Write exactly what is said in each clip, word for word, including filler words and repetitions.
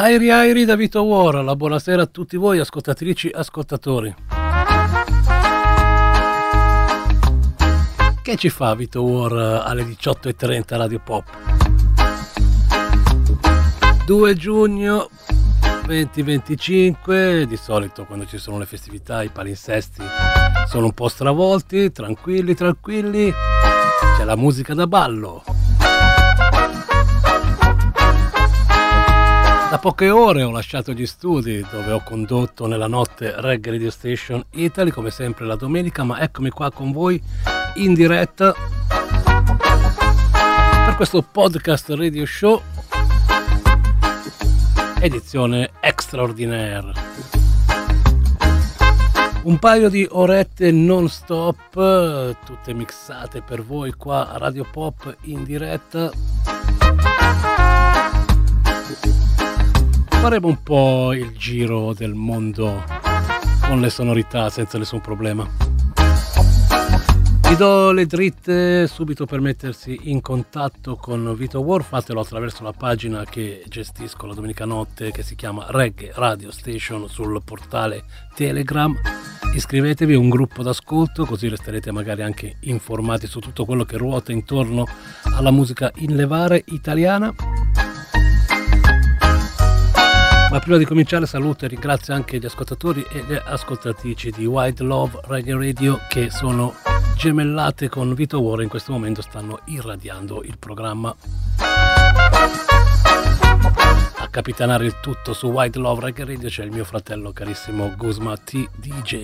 Airi Airi da Vito War, la buonasera a tutti voi ascoltatrici, ascoltatori. Che ci fa Vito War alle diciotto e trenta Radio Pop? due giugno duemilaventicinque, di solito quando ci sono le festività i palinsesti sono un po' stravolti, tranquilli, tranquilli, c'è la musica da ballo. Da poche ore ho lasciato gli studi dove ho condotto nella notte Reggae Radio Station Italy, come sempre la domenica, ma eccomi qua con voi in diretta per questo podcast radio show, edizione extraordinaire. Un paio di orette non stop, tutte mixate per voi qua a Radio Pop in diretta. Faremo un po' il giro del mondo con le sonorità senza nessun problema. Vi do le dritte subito per mettersi in contatto con Vito War, fatelo attraverso la pagina che gestisco la domenica notte che si chiama Reggae Radio Station sul portale Telegram. Iscrivetevi a un gruppo d'ascolto così resterete magari anche informati su tutto quello che ruota intorno alla musica in levare italiana. Ma prima di cominciare saluto e ringrazio anche gli ascoltatori e le ascoltatrici di White Love Reggae Radio che sono gemellate con Vito War e in questo momento stanno irradiando il programma. A capitanare il tutto su White Love Reggae Radio c'è il mio fratello carissimo Guzma T D J.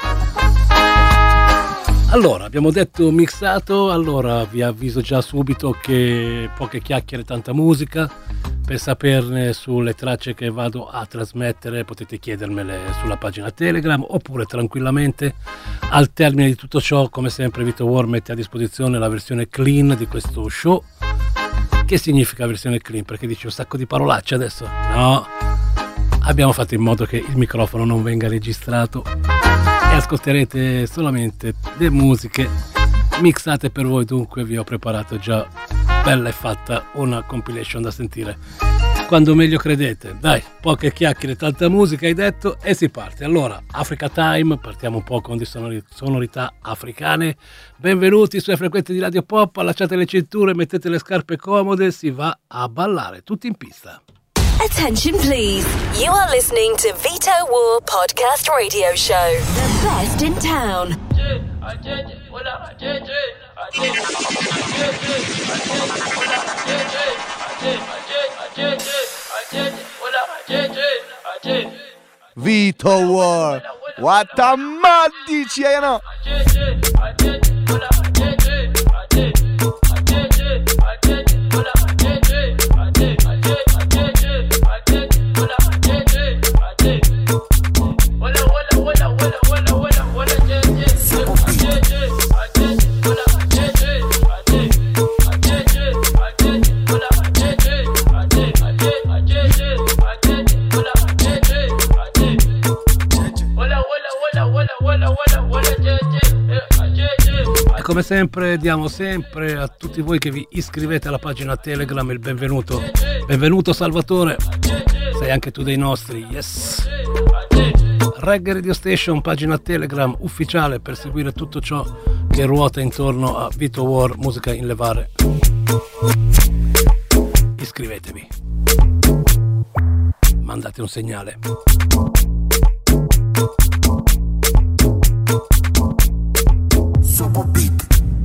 Allora, abbiamo detto mixato, allora vi avviso già subito che poche chiacchiere, tanta musica. Per saperne sulle tracce che vado a trasmettere potete chiedermele sulla pagina Telegram oppure tranquillamente al termine di tutto ciò, come sempre Vito War mette a disposizione la versione clean di questo show. Che significa versione clean? Perché dici un sacco di parolacce adesso? No, abbiamo fatto in modo che il microfono non venga registrato e ascolterete solamente le musiche mixate per voi, dunque vi ho preparato già bella e fatta una compilation da sentire quando meglio credete. Dai, poche chiacchiere, tanta musica hai detto e si parte. Allora, Africa Time, partiamo un po' con di sonori- sonorità africane. Benvenuti sulle frequenze di Radio Pop, allacciate le cinture, mettete le scarpe comode, si va a ballare, tutti in pista. Attention please, you are listening to Vito War Podcast Radio Show, the best in town. Vito War, what a mad D J, you know. Come sempre diamo sempre a tutti voi che vi iscrivete alla pagina Telegram il benvenuto. Benvenuto Salvatore, sei anche tu dei nostri, yes. Reggae Radio Station, pagina Telegram ufficiale per seguire tutto ciò che ruota intorno a Vito War, musica in levare. Iscrivetevi, mandate un segnale. Super beat.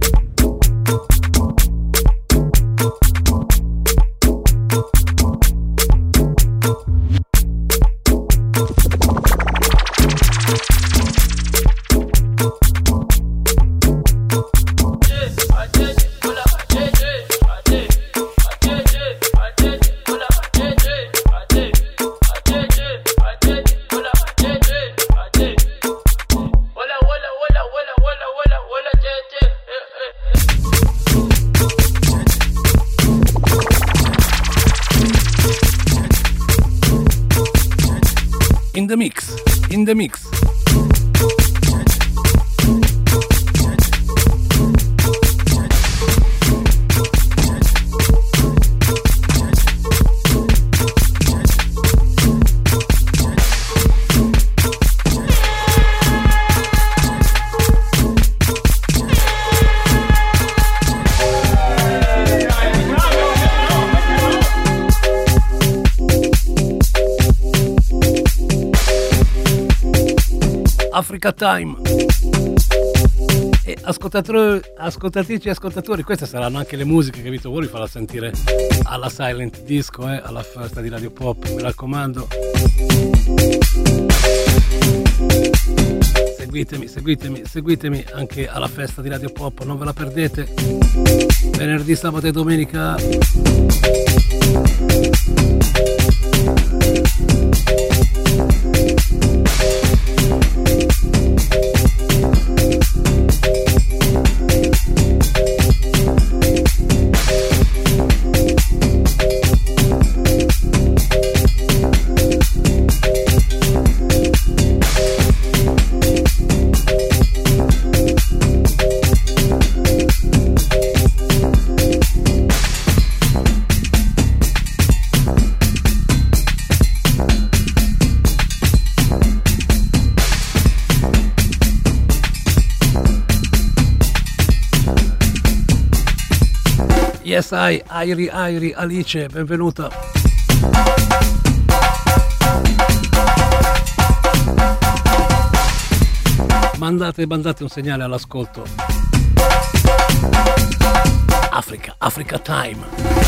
In the mix, in the mix. Africa Time. E ascoltatori, ascoltatrici e ascoltatori, queste saranno anche le musiche che Vito War vi farà sentire alla Silent Disco, eh, alla festa di Radio Pop, mi raccomando. Seguitemi, seguitemi, seguitemi anche alla festa di Radio Pop, non ve la perdete. Venerdì, sabato e domenica. Yes, I, Airi, Airi, Alice, benvenuta. Mandate, mandate un segnale all'ascolto. Africa, Africa Time.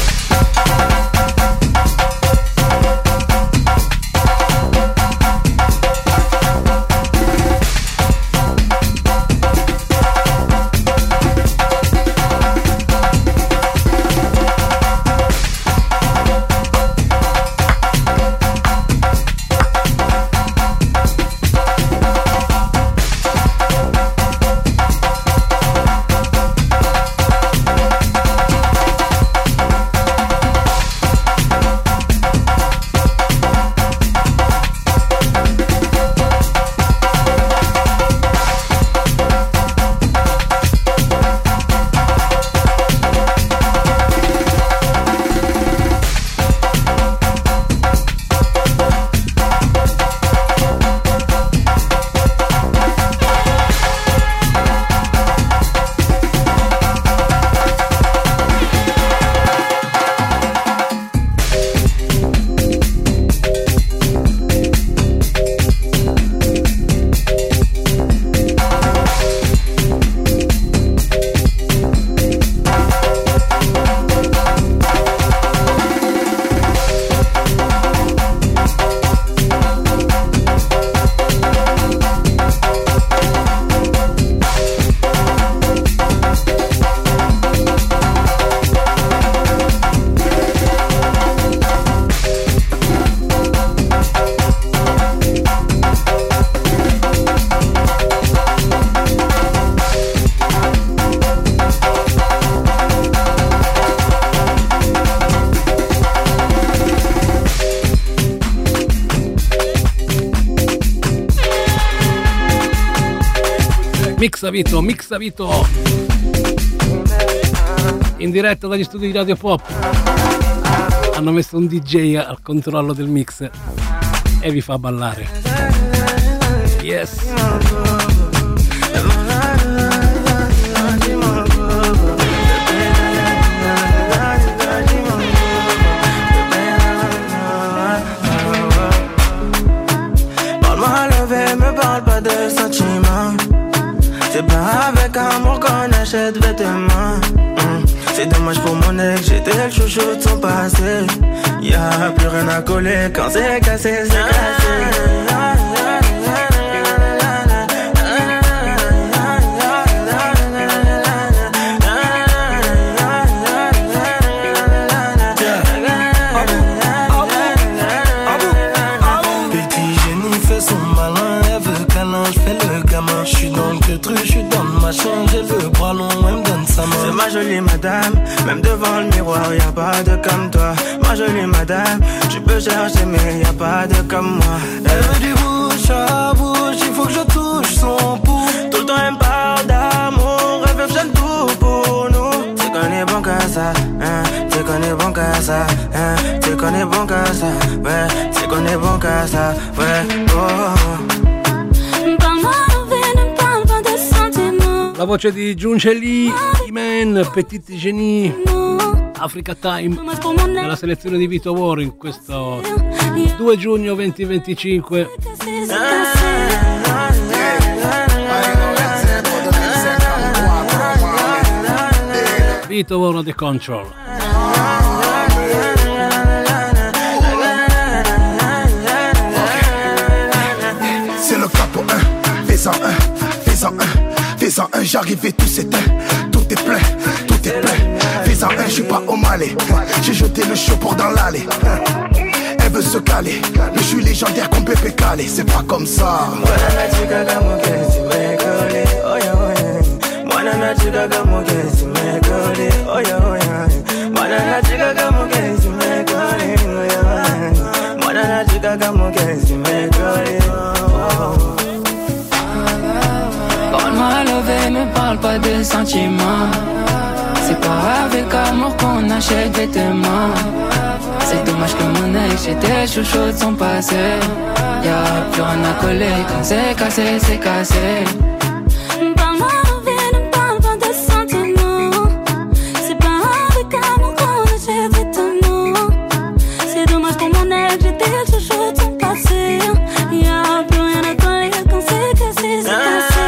Mixa Vito, Mixa Vito in diretta dagli studi di Radio Pop. Hanno messo un D J al controllo del mix e vi fa ballare. Yes. Parle-moi levé, me parle pas de sentiments. C'est pas avec amour qu'on achète vêtements. mm. C'est dommage pour mon ex, j'étais le chouchou de son passé. Y'a plus rien à coller, quand c'est cassé, c'est cassé. J'ai le bras long, elle me donne sa main. C'est ma jolie madame, même devant le miroir, y'a pas de comme toi. Ma jolie madame, tu peux chercher mais y'a pas de comme moi. Elle veut du bouche à bouche, il faut que je touche son pouls. Tout le temps elle me parle d'amour, elle veut que j'aime tout pour nous. C'est qu'on est bon qu'à ça, hein, c'est qu'on est bon qu'à ça, hein, c'est qu'on est bon qu'à ça, ouais, c'est qu'on est bon qu'à ça, ouais, oh. La voce di Giunceli, Iman, Petit Genie, Africa Time, nella selezione di Vito War in questo due giugno duemilaventicinque. Vito War The Control. C'est le capo un, fais-en un, fais-en un, fais-en un, j'arrive et tout s'éteint, tout est plein, tout est plein, fais-en un, je suis pas au Malais, j'ai jeté le show pour dans l'allée. Elle veut se caler, mais je suis légendaire comme Pépé Calé, c'est pas comme ça. Parle-moi levé, me parle pas de sentiments. C'est pas avec amour qu'on achète des vêtements. C'est dommage que mon ex, j'étais chouchou de son passé. Y'a plus rien à coller, quand c'est cassé, c'est cassé. Parle-moi levé, ne parle pas de sentiments. C'est pas avec amour qu'on achète des vêtements. C'est dommage pour mon ex, j'étais chouchou de son passé. Y'a plus rien à coller, quand c'est cassé, c'est cassé.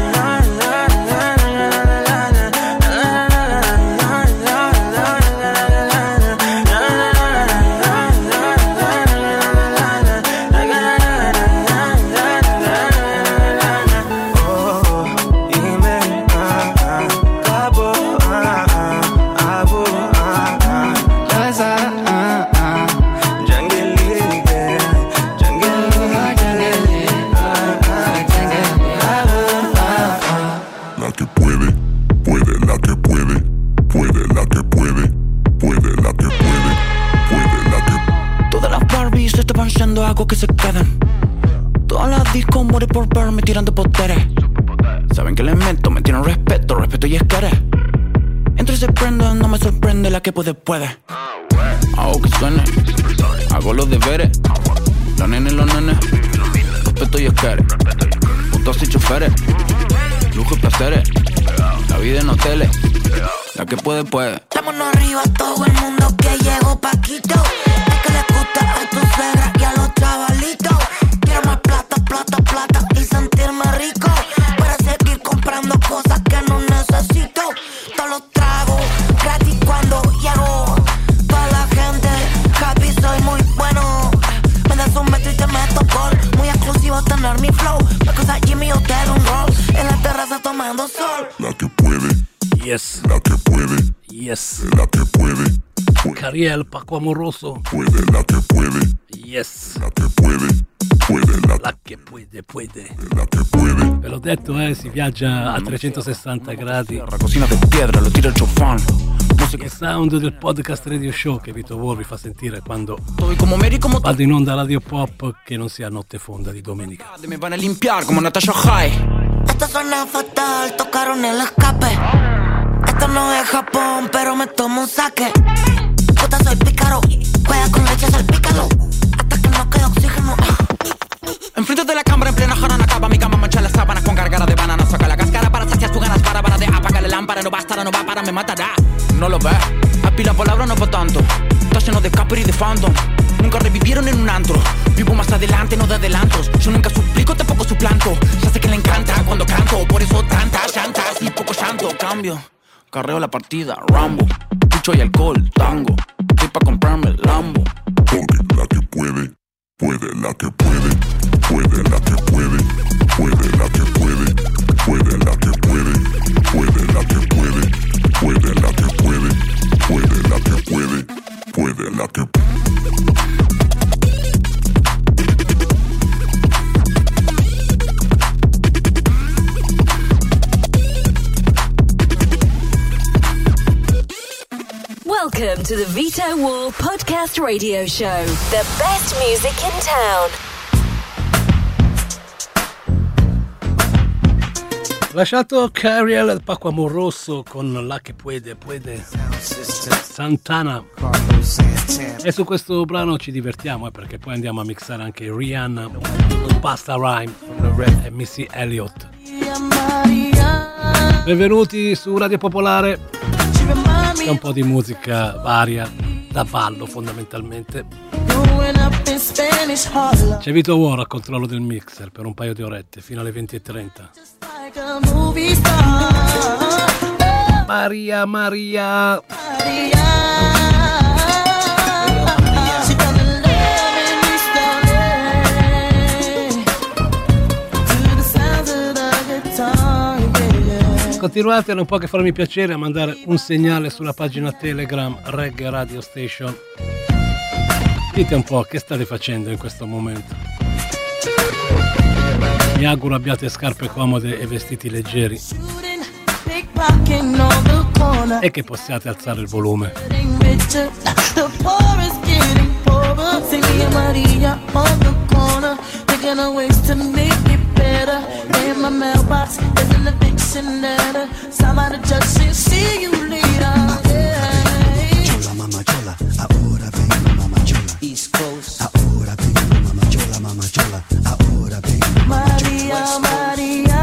Hago que se queden. Todas las discos mueren por verme tirando poderes. Saben que les meto, me tienen respeto, respeto y esquere. Entre se prende, no me sorprende, la que puede, puede. Hago que suene, hago los deberes. Los nenes, los nenes, respeto y esquere. Putos y choferes, lujo y placeres. La vida en hoteles, la que puede, puede. Vámonos arriba todo el mundo que llegó Paquito. Es que les gusta a tu suegra y a los chavalitos. Quiero más plata, plata, plata y sentirme rico. Para seguir comprando cosas que no necesito. Todos los tragos gratis cuando llego. Toda la gente happy, soy muy bueno. Me das un metro y te meto gol. Muy exclusivo tener mi flow. La cosa Jimmy o te un roll. En la terraza tomando sol. La que puede. Yes. La que puede. Yes. La que puede. Cariel, Paco Amoroso. Puede, la que puede. Yes. La que puede. Puede, la, la che puede, puede. La che puede. Ve l'ho detto, eh, si viaggia a trecentosessanta gradi. Cocina de piedra, lo tira il ciofán. Il sound del podcast radio show che Vito War vi fa sentire quando como Mary, como vado in onda radio pop che non sia notte fonda di domenica. Me van a limpiar como Natasha High. Esto suena fatal, tocaron el escape. Esto no es Japón, pero me tomo un saque. Puta, soy pícaro, juega con leche, salpícalo. Hasta que no quede oxígeno. Enfrente de la cámara en plena jarana acaba mi cama, mancha las sábanas con gargara de banana. Saca la cáscara para saciar tus ganas, para, para de apagar la lámpara. No bastará, no va para, me matará. No lo ves, aquí la palabra no va tanto. Está lleno de Capri y de Phantom. Nunca revivieron en un antro. Vivo más adelante, no de adelantos. Yo nunca suplico, tampoco suplanto. Ya sé que le encanta cuando canto. Por eso tantas llantas y poco llanto. Cambio, carreo la partida, Rambo. Pucho y alcohol, tango. Estoy pa' comprarme el Lambo. Porque la que puede, puede la que puede. Puede la que puede, puede la que puede. Puede la que puede, puede la que puede. Puede la que puede, puede la que puede. Puede la que puede. Welcome to the Vito War Podcast Radio Show. The best music in town. Lasciato Cariel, Paco Amoroso con La che puede, puede. Santana. E su questo brano ci divertiamo, eh, perché poi andiamo a mixare anche Rihanna, Busta Rhymes e Missy Elliott. Benvenuti su Radio Popolare. C'è un po' di musica varia, da ballo fondamentalmente. C'è Vito War a controllo del mixer per un paio di orette fino alle venti e trenta. Maria, Maria. Continuate non può che farmi piacere a mandare un segnale sulla pagina Telegram Reggae Radio Station. Dite un po' che state facendo in questo momento. Mi auguro abbiate scarpe comode e vestiti leggeri e che possiate alzare il volume. In my mailbox, there's an eviction letter. Somebody just should see you later. Yeah. Chola, mama, chola. Ahora vengo, mama, chola. East Coast. Ahora vengo, mama, chola, mama, chola. Ahora vengo, mama, Maria, Maria.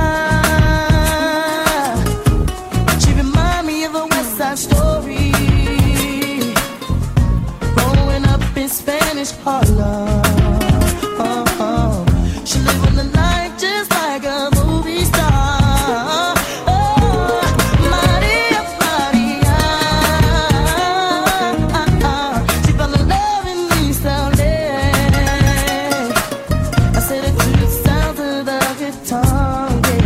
She remind me of a West Side Story. Growing up in Spanish Harlem. Oh, oh. She lived in the night just like a movie star. Oh, Maria, Maria. She fell in love in East L A. I said it to the sound of the guitar,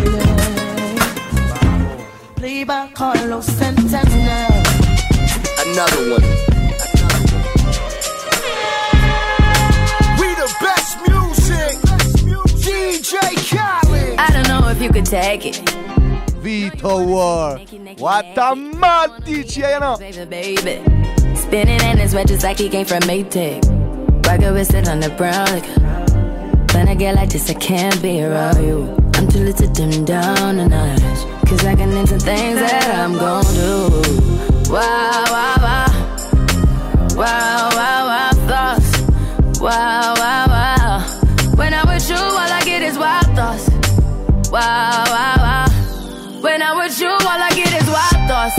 yeah. Played by Carlos Santana. Another one. We the best music. D J Khaled. I don't know if you could take it. Vito War. What a mad D J, no? Baby, baby. Spinning in his red just like he came from Maytag. Rocket with it on the brown liquor. When I get like this, I can't be around you. I'm too little to dim down the notch. Cause I can into things that I'm gon' do. Wow, wow, wow. Wow, wow, wow, thoughts. Wow, wow, wow. When I'm with you, all I get is wild thoughts. Wow, wow, wow. When I'm with you, all I get is wild thoughts.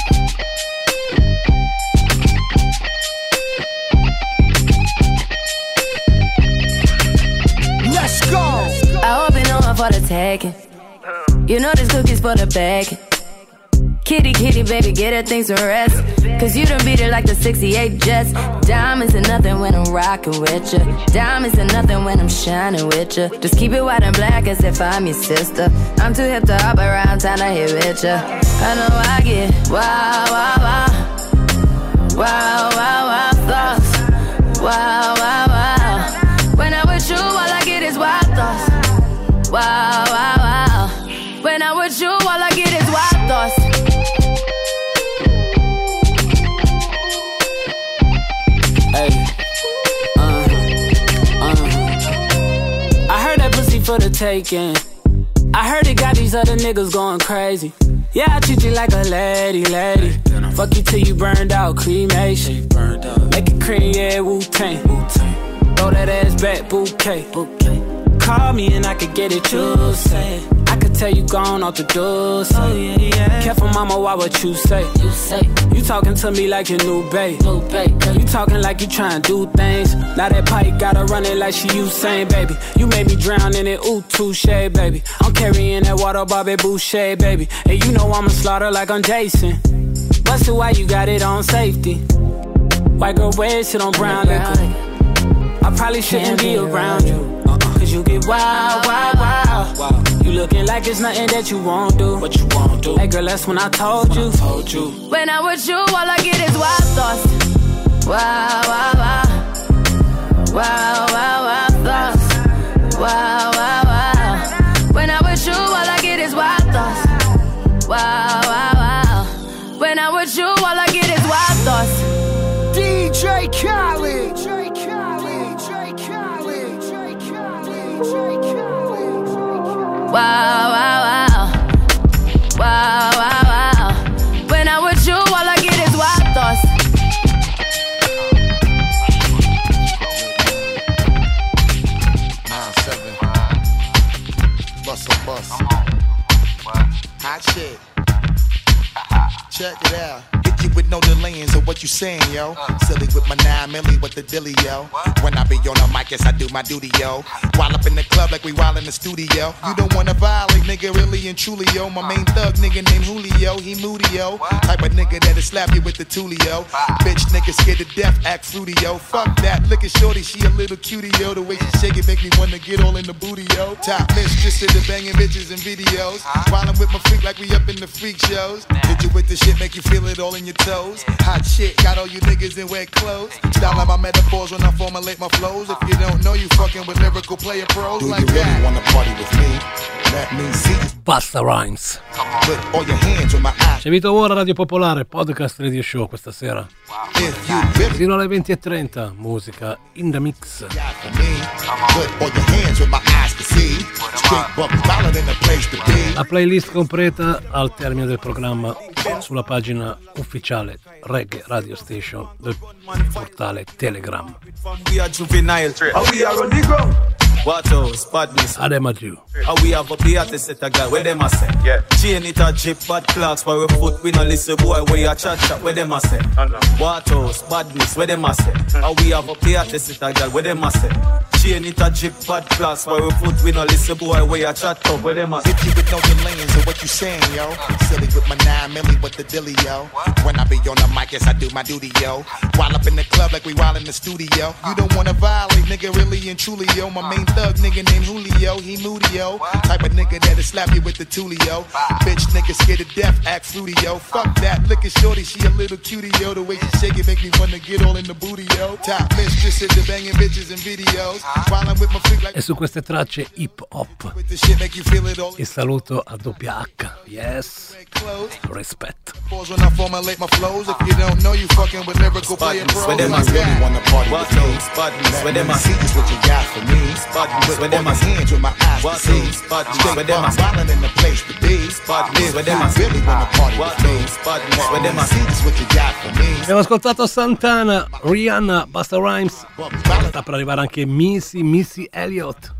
Let's go. I hope you know I'm for the taking. You know this cookie's for the bag. Kitty, kitty, baby, get her things to rest. Cause you done beat it like the sixty-eight Jets. Diamonds are nothing when I'm rockin' with ya. Diamonds are nothing when I'm shining with ya. Just keep it white and black as if I'm your sister. I'm too hip to hop around town to hit with ya. I know I get wow, wow, wow. Wow, wow, wow, thoughts. Wow, wow, wow. When I'm with you, all I get is wild thoughts. Wow, wow, wow. When I'm with you, all I get is wild thoughts. Hey, uh, uh. I heard that pussy for the taking. I heard it got these other niggas going crazy. Yeah, I treat you like a lady, lady. Fuck you till you burned out, cremation. Make it cream, yeah, Wu-Tang. Throw that ass back, bouquet. Call me and I could get it, you say. I could tell you gone off the door, say. Oh, yeah, yeah. Careful, mama, why what you say? You say you talking to me like your new babe. New babe. You talking like you trying to do things. Now that pipe gotta run it like she Usain, baby. You made me drown in it, ooh, touche, baby. I'm carrying that water, Bobby Boucher, baby. And you know I'ma slaughter like I'm Jason. Busted, why you got it on safety? White girl wear shit on brown liquor. I probably shouldn't be around you. Cause you get wild, wild, wild. You looking like it's nothing that you won't do. What you won't do. Hey girl, that's when I told you. Told you. When I'm with you, all I get is wild thoughts. Wow, wow, wow. Wow, wow, wow, thoughts. Wow, wow, wow. When I'm with you, all I get is wild thoughts. Wow, wow, wow. When I'm with you, all I get is wild thoughts. D J Khaled. Wow, wow, wow. Wow, wow, wow. When I'm with you, all I get is wild thoughts. nine seven. Bust a bust. Hot shit. Check it out. Hit you with no delaying, so what you you saying, yo? Silly with my nine milli with the dilly, yo. When I be on the mic, yes, I do my duty, yo. While up in the club like we wild in the studio. You don't wanna violate, nigga, really and truly, yo. My main thug nigga named Julio, he moody, yo. Type of nigga that'll slap you with the tulio. Bitch nigga scared to death, act fruity, yo. Fuck that, look at shorty, she a little cutie, yo. The way she shake it make me wanna get all in the booty, yo. Top mistress to the banging bitches and videos. While I'm with my freak like we up in the freak shows. Hit you with the shit, make you feel it all in your toes. Hot shit, got all you niggas in wet clothes. Style like my metaphors when I formulate my flows. If you don't know, you fucking with lyrical player pros. Do like you really that. Wanna party with me? Let me see. Busta Rhymes. Put all your hands on my eyes. C'è Vito War, Radio Popolare, podcast radio show questa sera. Fino alle venti e trenta, musica in the mix. Put all your hands on my eyes to see. Straight buck valid in the place to be. La playlist completa al termine del programma sulla pagina ufficiale Reggae Radio Station del portale Telegram. What else? Badness. Adema Jew. How we have up the artist set a guy, where them a say? Yeah. Chain it a jip, bad clocks for a foot, we no listen boy, where you chat chat, where them a say? What else? Badness, where them a say? How we have up the artist set a guy, where them a say? Chain it a jip, bad clocks for a foot, we no listen boy, where you chat up, where them a say? If you would know the lanes of what you saying, yo. Silly with my nine milli with the dilly, yo. When I be on the mic, yes, I do my duty, yo. While up in the club like we wild in the studio. You don't wanna violate, nigga, really and truly, yo. My main thug nigga named Julio, he moody, yo. Type of nigga that'll slap you with the tulio. Bitch nigga scared to death, act fruity, yo. Fuck that, look at shorty, she a little cutie, yo. The way she shake it make me wanna get all in the booty, yo. Top mistress to the banging bitches and videos. While I'm with my freak like. E su queste tracce hip hop il saluto a doppia H. Yes, rispetto. When I formulate my flows, if you don't know, you fucking with lyrical player pros. Where them a really wanna party with me? Badness, where them a see just what you got for me. Badness, where them a hands with my eyes to see. Badness, where them a violent in the place to be. Badness, where them a really wanna party with me. Badness, where them a see just what you got for me. Abbiamo ascoltato Santana, Rihanna, Busta Rhymes. Sta per arrivare anche Missy, Missy Elliott.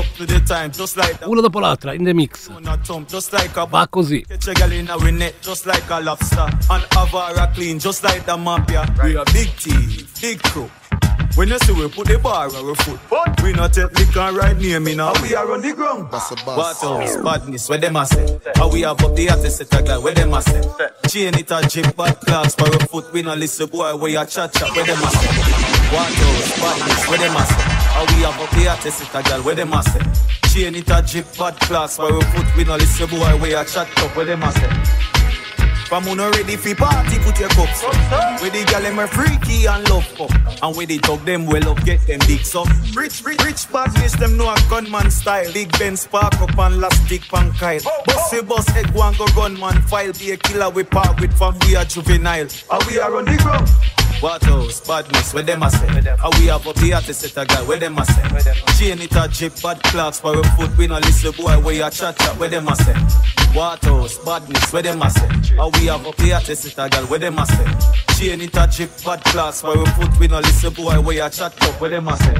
Uno dopo l'altra, in the mix. Va così. Just like a lobster, and Avara clean, just like the mafia. We are big thief, big crew. When you see we put the bar on our foot, we not take liquor right near me now. We are on the ground. What else? Badness, where them a say? How we have up the artist set a guy, where them a say? Chain it a jip, bad clocks for a foot. We not listen boy, where you chat chat, where them a say? What else? Badness, where them a say? How we have up the artist set a guy, where them a say? Chain it a jip, bad clocks for a foot. We not listen boy, where you chat chat, where them a say? From who not ready for party, put your cups up. With the gal them are freaky and love up. And with the talk them well up, get them dicks up. Rich, rich, rich badness, them know a gunman style. Big Ben spark up and last stick pan Kyle. Bossy boss head one go gunman file. Be a killer we part with from we are juvenile. And we are on the ground. What else? Badness, where them a say? How we have up the artist set a guy, where them a say? Chain it a jip, bad clocks for a foot. We no listen boy, where you chat chat, where them a say? What else? Badness, where them a say? How we have up the artist set a guy, where them a say? Chain it a jip, bad clocks for a foot. We no listen boy, where you chat chat, where them a say?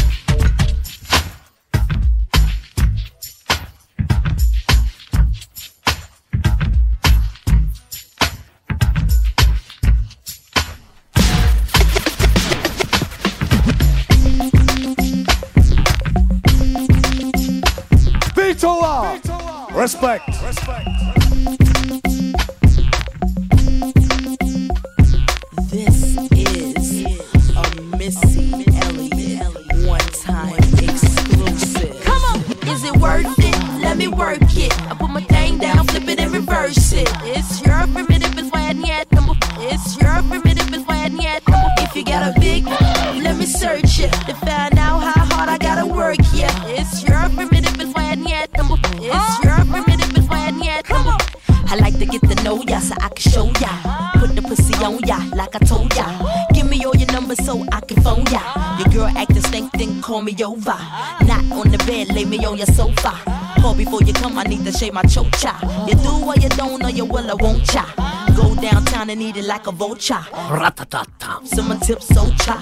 Respect. Respect. This is a Missy Elliott one-time exclusive. Come on, is it worth it? Let me work it. I put my thing down, flip it and reverse it. It's your primitive is why I need number. It's your primitive is why I need number. If you got a big, let me search it to find out how hard I gotta work. Yeah, it's your primitive is why I need number. It's your primitive is why I need number. I like to get to know ya so I can show ya. Put the pussy on ya like I told ya. Give me all your numbers so I can phone ya. Your girl acting stink, then call me over. Not on the bed, lay me on your sofa. Call before you come, I need to shave my chocha. You do or you don't, or you will or won't cha. Go downtown and eat it like a vulture. Ratatata. Someone tip so cha.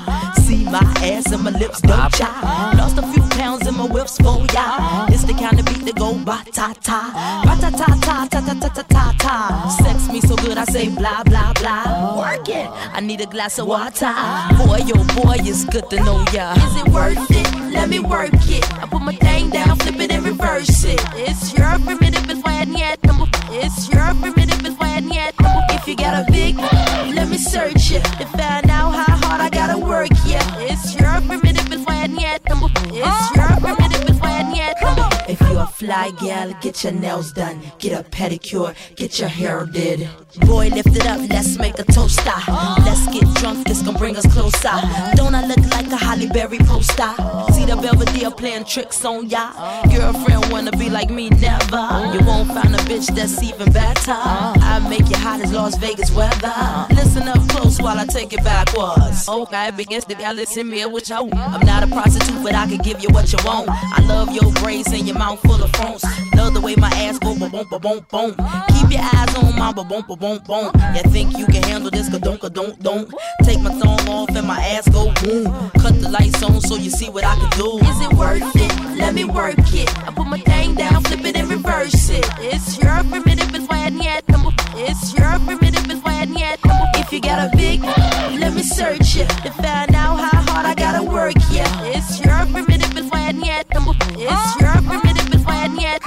see my ass and my lips don't chai. Lost a few pounds in my whips for ya. It's the kind of beat that go ba ta ta, ba ta ta ta ta ta ta ta ta ta. Sex me so good I say blah blah blah. Work it. I need a glass of water. Boy, yo, boy, it's good to know ya. Is it worth it? Let me work it. I put my thing down, flip it and reverse it. It's your primitive and when yet. It's your primitive and when yet. If you got a big, let me search it to find out how hard I gotta work. Yeah, it's your primitive and when yet. It's your primitive and when yet. If you a fly gal, get your nails done, get a pedicure, get your hair did. Boy, lift it up, let's make a toaster. Let's get drunk, this gon' bring us closer. Don't I look like a Holly Berry poster? See the Belvedere playing tricks on ya. Girlfriend wanna be like me, never. You won't find a bitch that's even better. I make you hot as Las Vegas weather. Listen up close while I take it backwards. Okay, begins to y'all listen me what you want. I'm not a prostitute, but I can give you what you want. I love your braids and your mouth full of phones. Love the way my ass go boom boom boom boom. Keep your eyes on my boom boom boom boom. You think you can handle this? Ka don't ka don't don't. Take my thumb off and my ass go boom. Cut the lights on so you see what I can do. Is it worth it? Let me work it. I put my thing down, flip it and reverse it. It's your primitive and when yet. It's your primitive and when yet. If you got a big, let me search it to find out how hard I gotta work. Yeah, it's your primitive and when yet. It's your primitive and when yet.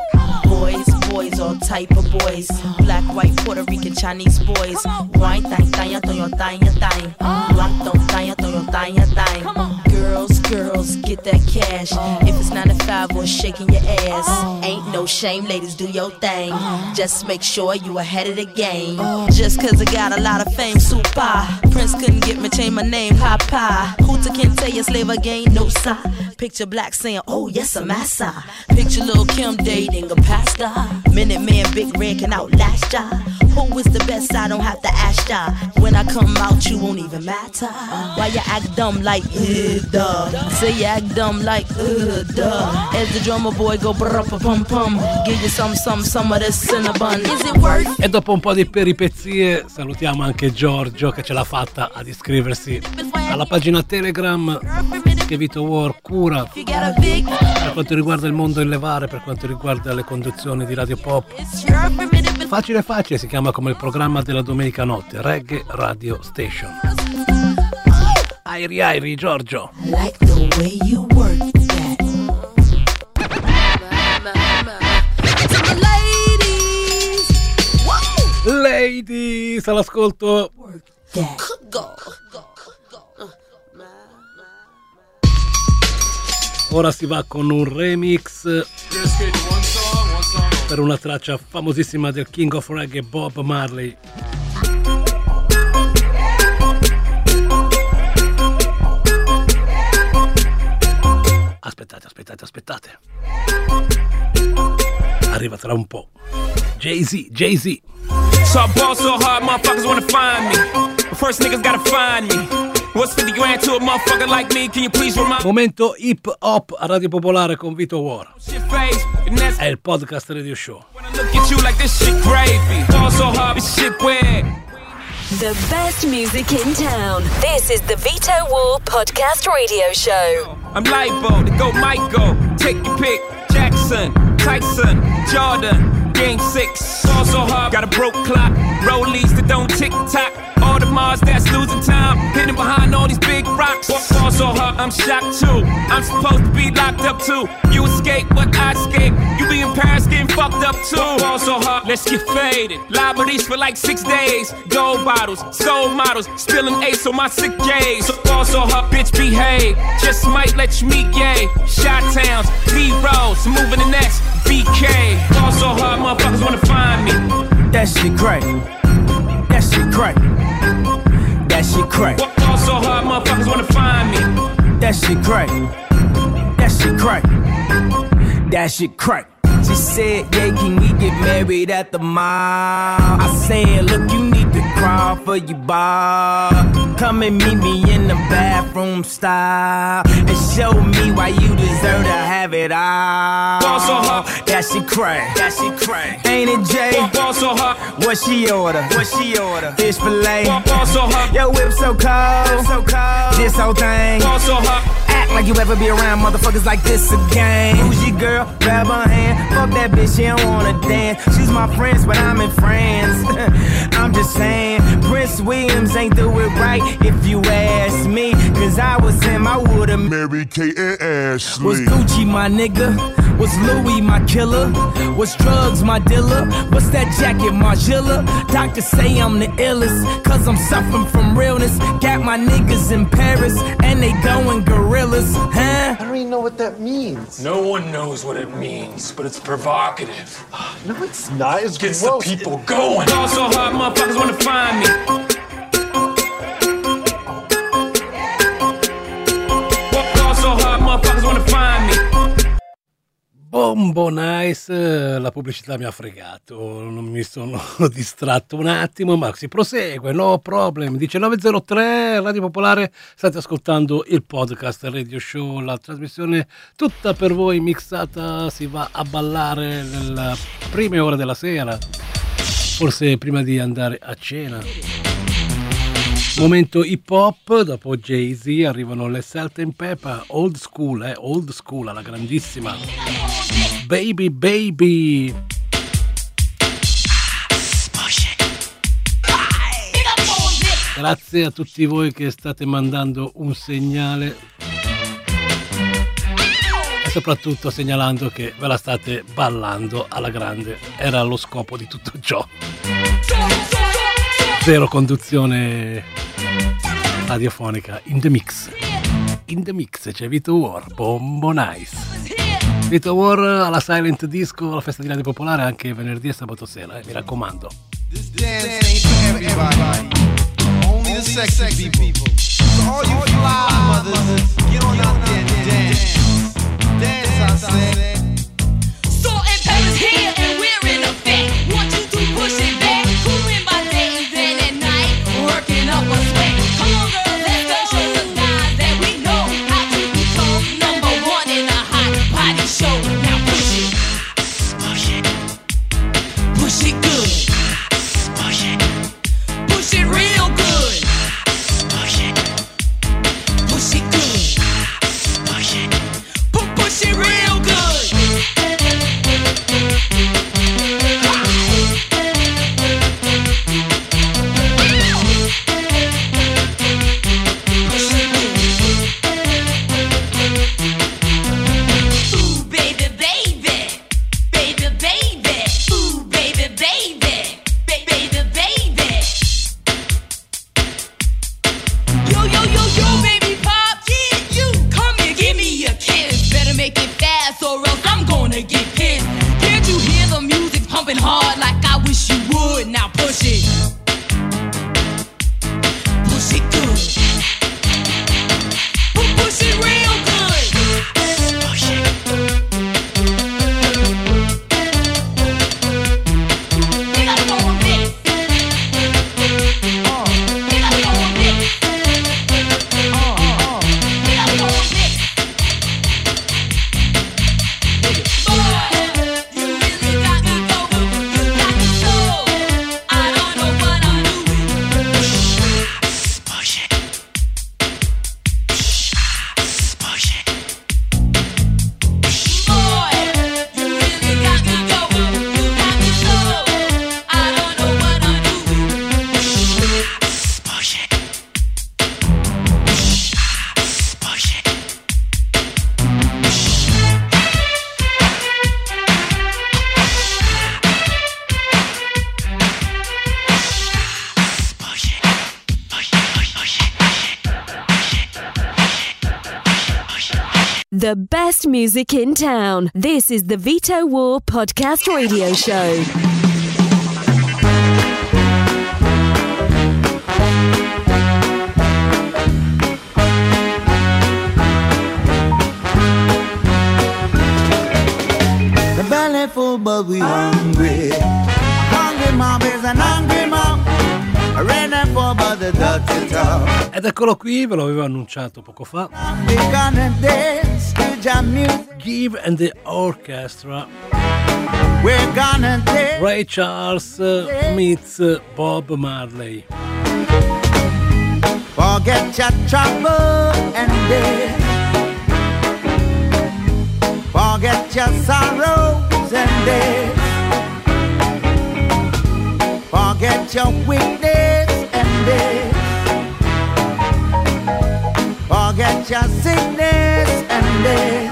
Boys, boys, all type of boys. Black, white, Puerto Rican, Chinese boys. Wine, thang, thang, thang, thang, thang. Black, don't thang, thang, thang, thang. Girls, girls, get that cash. If it's nine to five or shaking your ass, ain't no shame, ladies, do your thing. Just make sure you ahead of the game. Just cause I got a lot of fame, super. Prince couldn't get me, change my name, Papa. Hooter can't tell you slave again, no sir. Picture Black saying, oh yes, I'm massa. Picture Lil' Kim dating a pastor. Minute Man, Big Red can outlast ya. Who is the best? I don't have to ask ya. When I come out, you won't even matter. Why you act dumb like, uh, duh. Say you act dumb like, uh, duh. As the drummer boy go brr pum pum. Give you some, some, some of this cinnamon. Is it worth? E dopo un po' di peripezie salutiamo anche Giorgio che ce l'ha fatta ad iscriversi alla pagina Telegram che Vito War cura per quanto riguarda il mondo in levare, per quanto riguarda le conduzioni di Radio Pop. Facile facile, si chiama come il programma della domenica notte, Reggae Radio Station. Airi airi Giorgio. Like the way you work that. To the ladies. Ladies all'ascolto. Work that. Go. Ora si va con un remix per una traccia famosissima del King of Reggae Bob Marley. Aspettate, aspettate, aspettate. Arriva tra un po'. Jay-Z, Jay-Z. So I ball so hard, motherfuckers wanna find me. But first niggas gotta find me. What's fifty grand to a motherfucker like me? Can you please remind me? Momento hip hop a Radio Popolare con Vito War. È il podcast radio show. Look at you like this shit gravy. Ball so hard, this shit weird. The best music in town. This is the Vito War Podcast Radio Show. I'm Libo, the go Michael. Take your pick. Jackson, Tyson, Jordan, Game six. Ball so hard, got a broke clock. Rollies that don't tick tock. All the Mars that's losing time, hidden behind all these big rocks. Fall so hard, I'm shocked too. I'm supposed to be locked up too. You escape, but I escape. You be in Paris getting fucked up too. Fall so hard, let's get faded. Liberties for like six days. Gold bottles, soul models, spilling ace on my sick days. So fall so hard, bitch behave. Just might let you meet gay. Shot towns, B-rolls, moving the next B K. Fall so hard, motherfuckers wanna find me. That shit crack. That shit crack. That shit crack. Fall so hard, motherfuckers wanna find me. That shit crack. That shit crack. That shit crack. She said, yeah, can we get married at the mall? I said, look, you need to crawl for you, bar. Come and meet me in the bathroom style and show me why you deserve to have it all. Ball so hot, that she crack, that she crack. Ain't it Jay? Ball so hot, what she order? What she order? Fish fillet. Ball so hot, your whip so cold, so cold. This whole thing. Ball so hot. Act like you ever be around motherfuckers like this again. Who's your girl? Grab her hand. Fuck that bitch, she don't wanna dance. She's my friends, but I'm in France. I'm just saying, Prince Williams ain't do it right if you ask me. Cause I was him, I would've married Kate and Ashley. Was Gucci my nigga? Was Louis my killer? Was drugs my dealer? What's that jacket, Margilla? Doctors say I'm the illest, cause I'm suffering from realness. Got my niggas in Paris, and they going gorillas, huh? I don't even know what that means. No one knows what it means, but it's provocative. No, it's not. It's gets gross. the people going. Ball so hot, motherfuckers wanna find me. Ball so hot, motherfuckers wanna find me. Bombo Nice, la pubblicità mi ha fregato, non mi sono distratto un attimo, ma si prosegue, no problem. diciannove e zero tre, Radio Popolare, state ascoltando il podcast Radio Show, la trasmissione tutta per voi mixata, si va a ballare nelle prime ore della sera, forse prima di andare a cena. Momento hip hop, dopo Jay-Z arrivano le Salt and Pepper, old school, eh, old school, alla grandissima. Baby Baby. Grazie a tutti voi che state mandando un segnale e soprattutto segnalando che ve la state ballando alla grande. Era lo scopo di tutto ciò. Zero conduzione radiofonica, in the mix. In the mix c'è Vito War, Bombo Nice. Vito War alla Silent Disco, alla festa di Radio Popolare, anche venerdì e sabato sera, eh, mi raccomando. This dance ain't for everybody, only the sexy people. So all you fly mothers, get on out there and dance. Dance, I said. Salt and Pepper's here and we're in effect. Want you to push it back, cooling my days in at night, working up a sweat. Come on girl, let's go show the guys that we know how to become number one in a hot body show. Now push it, push it, push it good, push it, push it real good, push it, push it good, push it, push it real good. Hard like I wish you would. Now push it, push it good, push it real good, push it. You gotta go on this. Uh, you gotta go on this. Uh, uh, you gotta go on this. The best music in town. This is the Vito War Podcast Radio Show. The belly full, but we hungry. Hungry mom is an hungry mom. the dirty talk. Ed eccolo qui, ve l'avevo annunciato poco fa. We're gonna dance to jam music. Give and the Orchestra. We're gonna dance. Ray Charles meets Bob Marley. Forget your trouble and dance. Forget your sorrows and dance. Forget your weakness and dance. Forget your sickness and dance.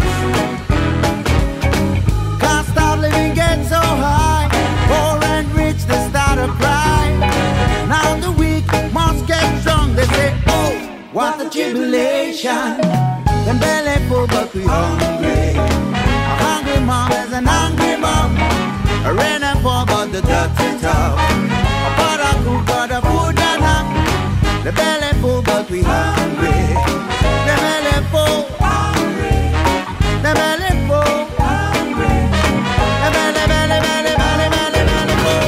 Cost of living gets so high. Poor and rich, they start to cry. Now the weak must get strong. They say, oh, what a tribulation. Them belly full but we hungry. A hungry mom is an hungry mom. A rain and fall but the dirty talk. A pot of cook but the food and up. The belly full but we hungry. The belly full hungry. The belly full hungry. The belly, belly, belly, belly, belly, belly full.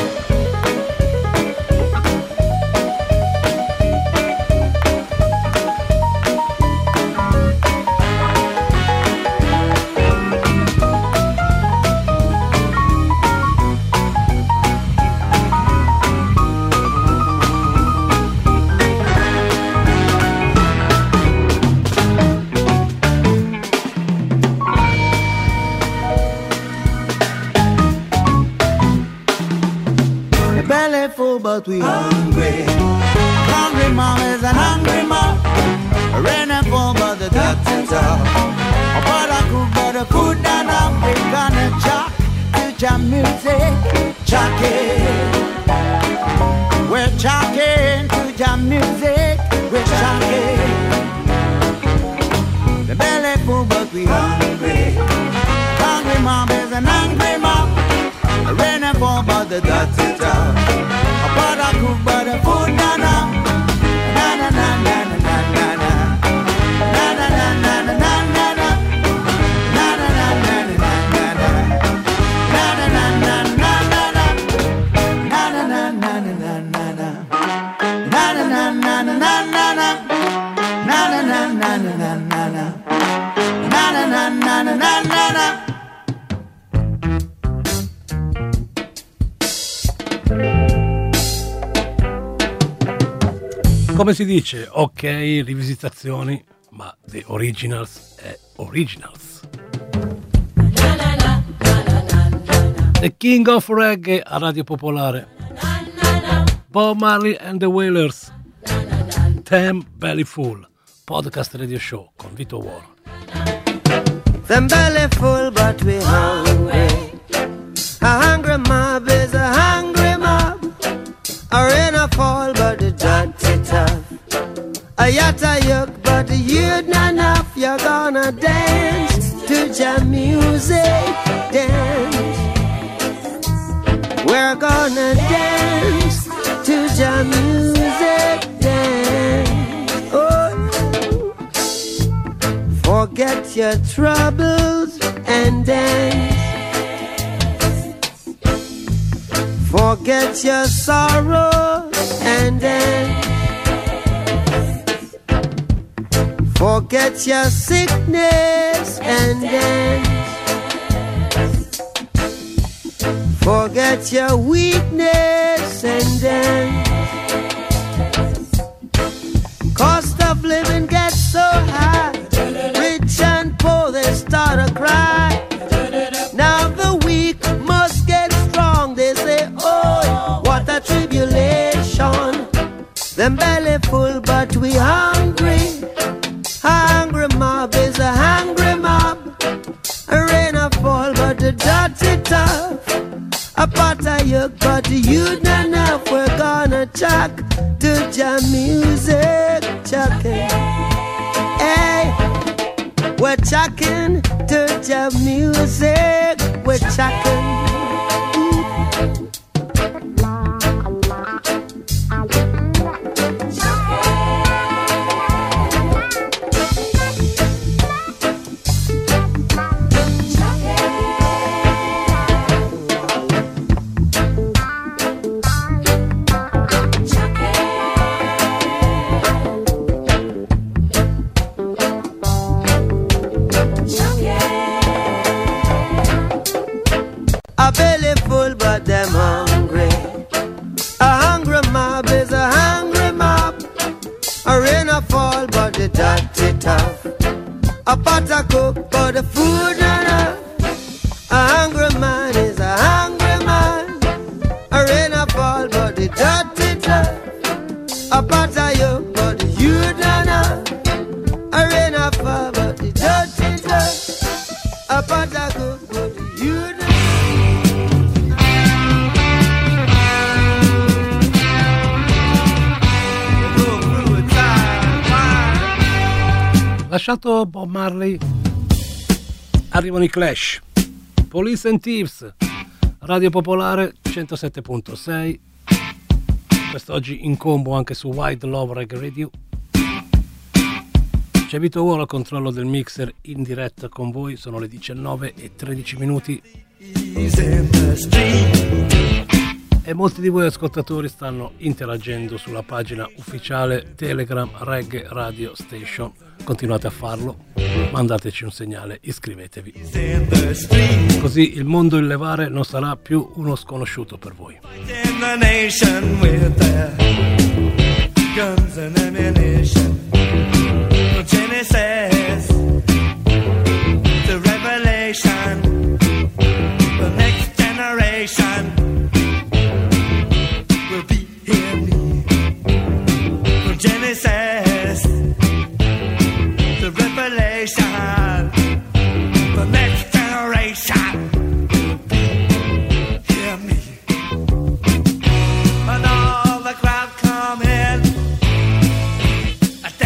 Belly full but we hungry. Hungry mom is an hungry mom. Rain and fall but the dirty talk. A pot of cook but the food and up. We gonna jock to jam music. Jocking. We're jocking to jam music. We're jocking. The belly full but we hungry. Hungry mom is an hungry mom. Rain and fall but the dirty talk. A pot of cook but the food na na. Na na na na na na na na. Na na na na na na na na. Na na na na na na na na. Na na na na na na na. Na na na na na na na na. Na na na na na na na na. Na na na na na na na na. Na na na na na na na. Come si dice, ok, rivisitazioni, ma The Originals è Originals. The King of Reggae a Radio Popolare. Bob Marley and the Wailers. Them Belly Full, podcast radio show con Vito War. Them belly full but we hungry. A hungry mob is a hungry mob. A rain a fall but the dirty tough. A yatta yuck but the youth not enough. You're gonna dance to jam music. Dance. We're gonna dance to jam music. Dance. Oh. Forget your troubles and dance. Forget your sorrow and dance. Forget your sickness and dance. Forget your weakness and dance. Cost of living gets so high. Rich and poor, they start to cry. Now the weak must get strong. They say, oh, what a tribulation. Them belly full, but we hungry. Hungry mob is a hungry mob. A rain a fall, but the dirty tough. A pot of yuck, but the youth not enough. We're gonna chuck to jam music. Chucking. Hey, we're chucking to jam music. We're chucking. dirty tough. A pot of cook, but the food not enough. A hungry man is a hungry man. A rain a fall, but the dirty tough. A pot of you, but the youth not enough. A rain a fall, but the dirty tough. A pot of cook, but the youth not Lasciato Bob Marley, arrivano i Clash, Police and Thieves, Radio Popolare centosette virgola sei, quest'oggi in combo anche su Wide Love Reggae Radio. C'è Vito Wall al controllo del mixer in diretta con voi, sono le diciannove e tredici minuti e molti di voi ascoltatori stanno interagendo sulla pagina ufficiale Telegram Reggae Radio Station. Continuate a farlo, mandateci un segnale, iscrivetevi, così il mondo in levare non sarà più uno sconosciuto per voi. Genesis, the revelation, the next generation. Hear me. And all the crowd come in,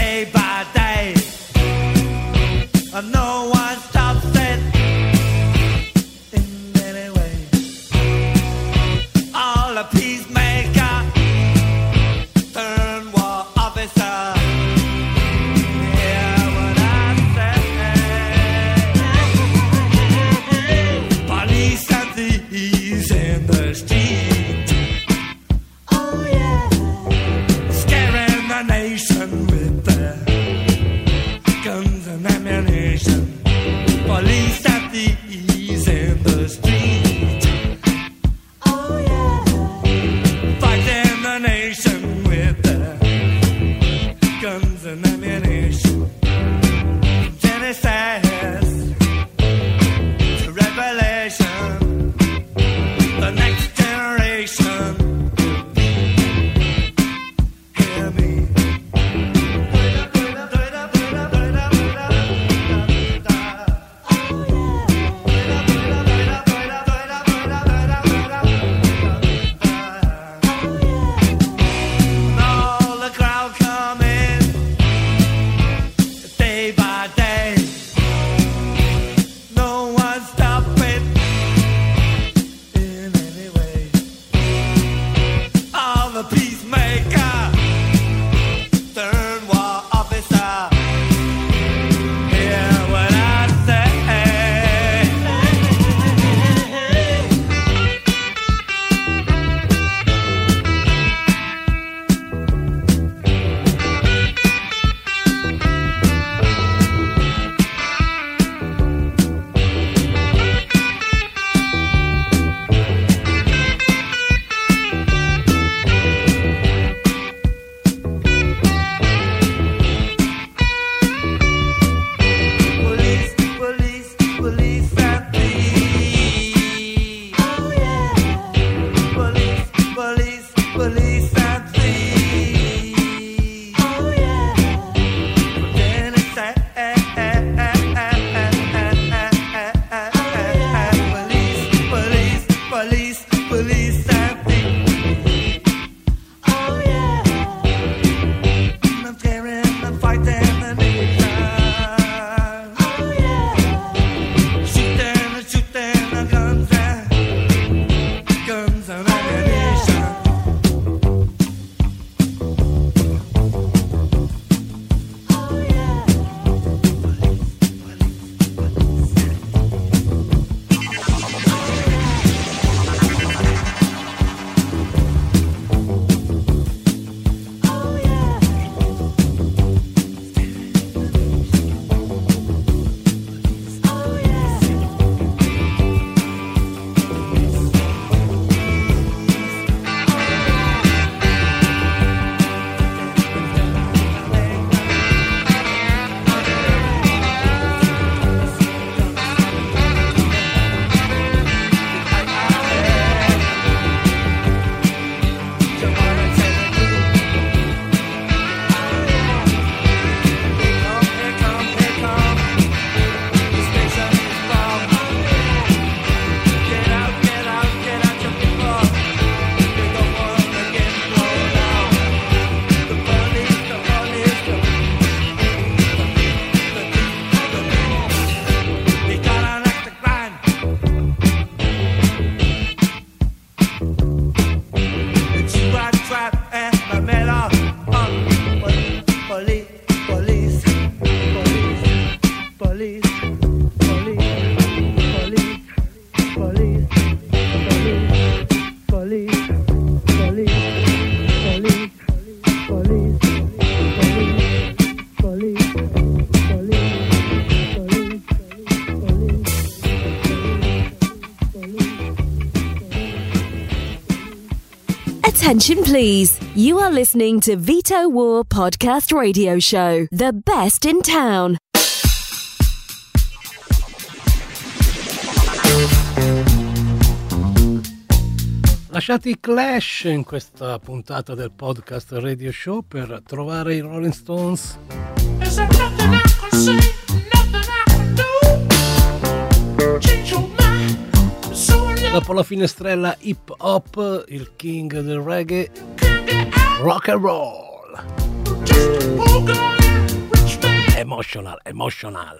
Attention please, you are listening to Vito War Podcast Radio Show, the best in town. Lasciate i Clash in questa puntata del podcast radio show per trovare i Rolling Stones. Is there nothing I can say, nothing I can do? Change your mind, so Dopo la finestrella hip hop, il king del reggae, rock and roll. Emotional, emotional.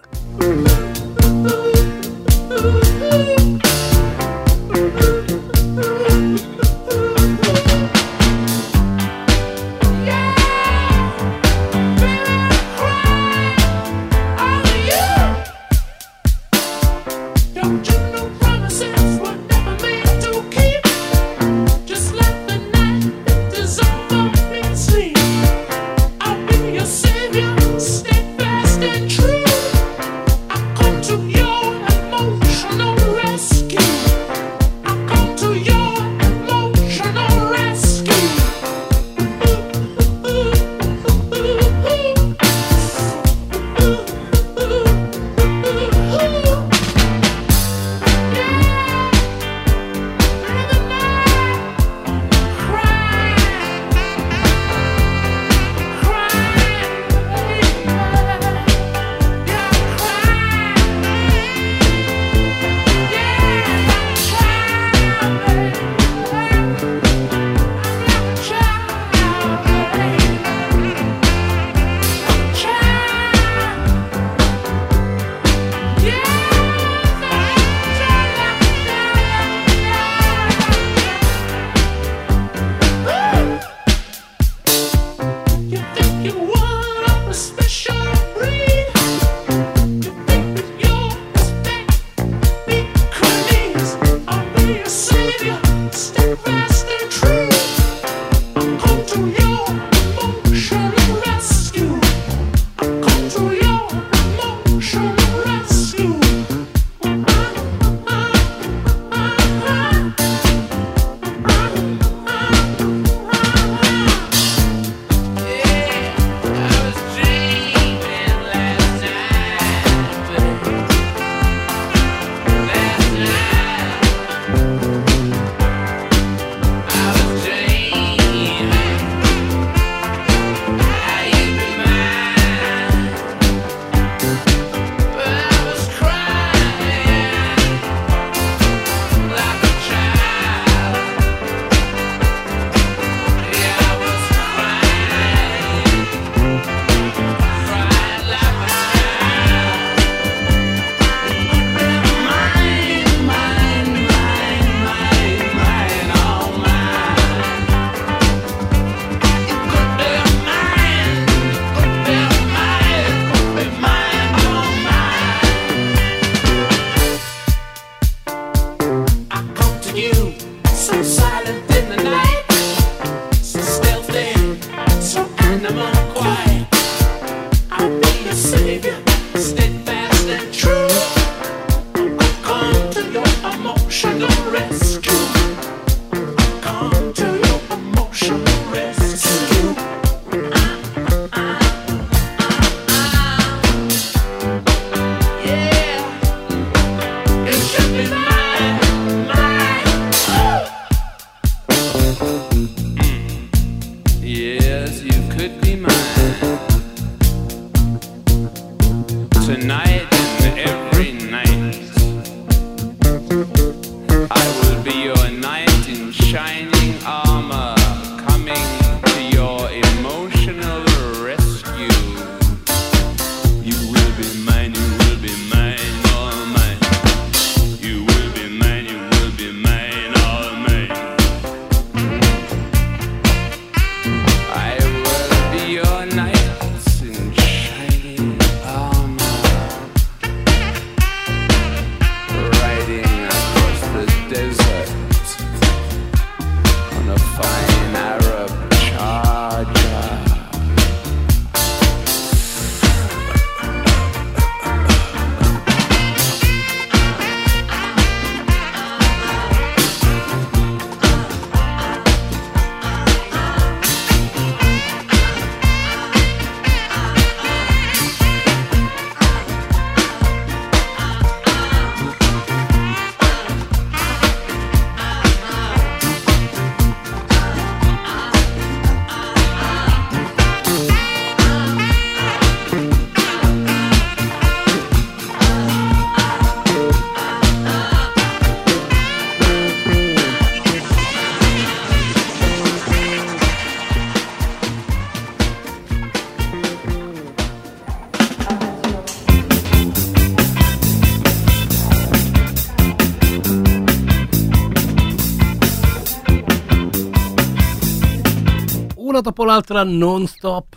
una dopo l'altra non stop.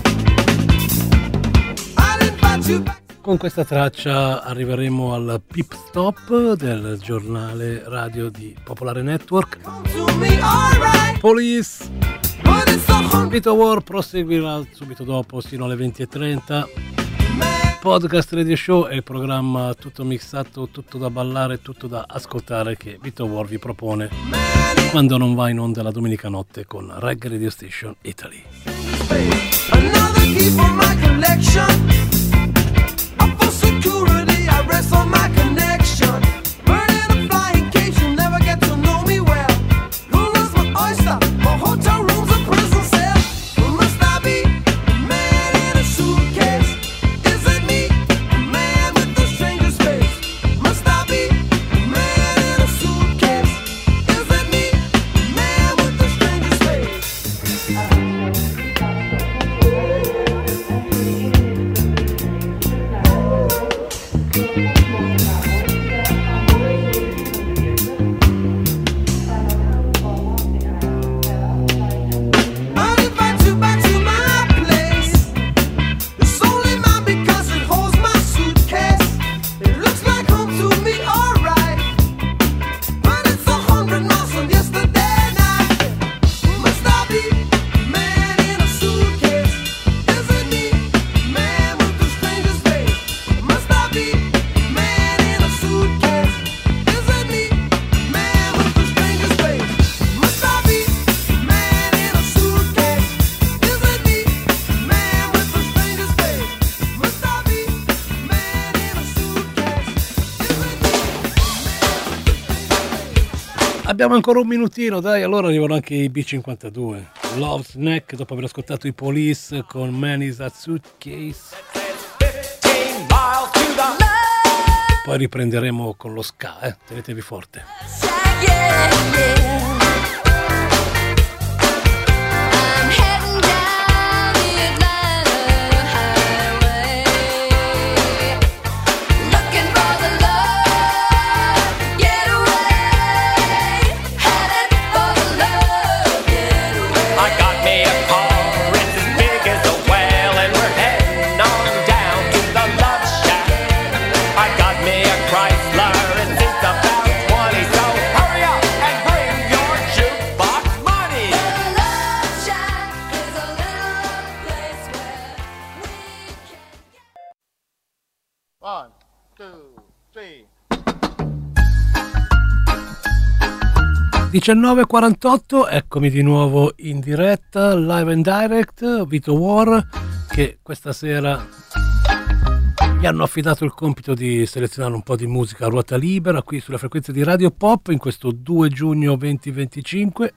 Con questa traccia arriveremo al pip stop del giornale radio di Popolare Network. Police. Vito War proseguirà subito dopo sino alle venti e trenta. Podcast Radio Show è il programma tutto mixato, tutto da ballare, tutto da ascoltare che Vito War vi propone quando non va in onda la domenica notte con Reggae Radio Station Italy. Another key for my collection. For security, I rest on my connection. Burning a flying cage, you'll never get to know me well. Luna's my oyster, my hotel room's a prison cell. Must I be a man in a suitcase? Is it me, a man with a stranger's face? Must I be a man in a suitcase? Is it me, a man with a stranger's face? Abbiamo ancora un minutino, dai, allora arrivano anche i B cinquantadue. Love Snack, dopo aver ascoltato i Police con Man is a Suitcase. Poi riprenderemo con lo ska, eh? Tenetevi forte. One, two, three. diciannove e quarantotto, eccomi di nuovo in diretta, live and direct, Vito War, che questa sera gli hanno affidato il compito di selezionare un po' di musica a ruota libera qui sulle frequenze di Radio Pop in questo due giugno duemilaventicinque.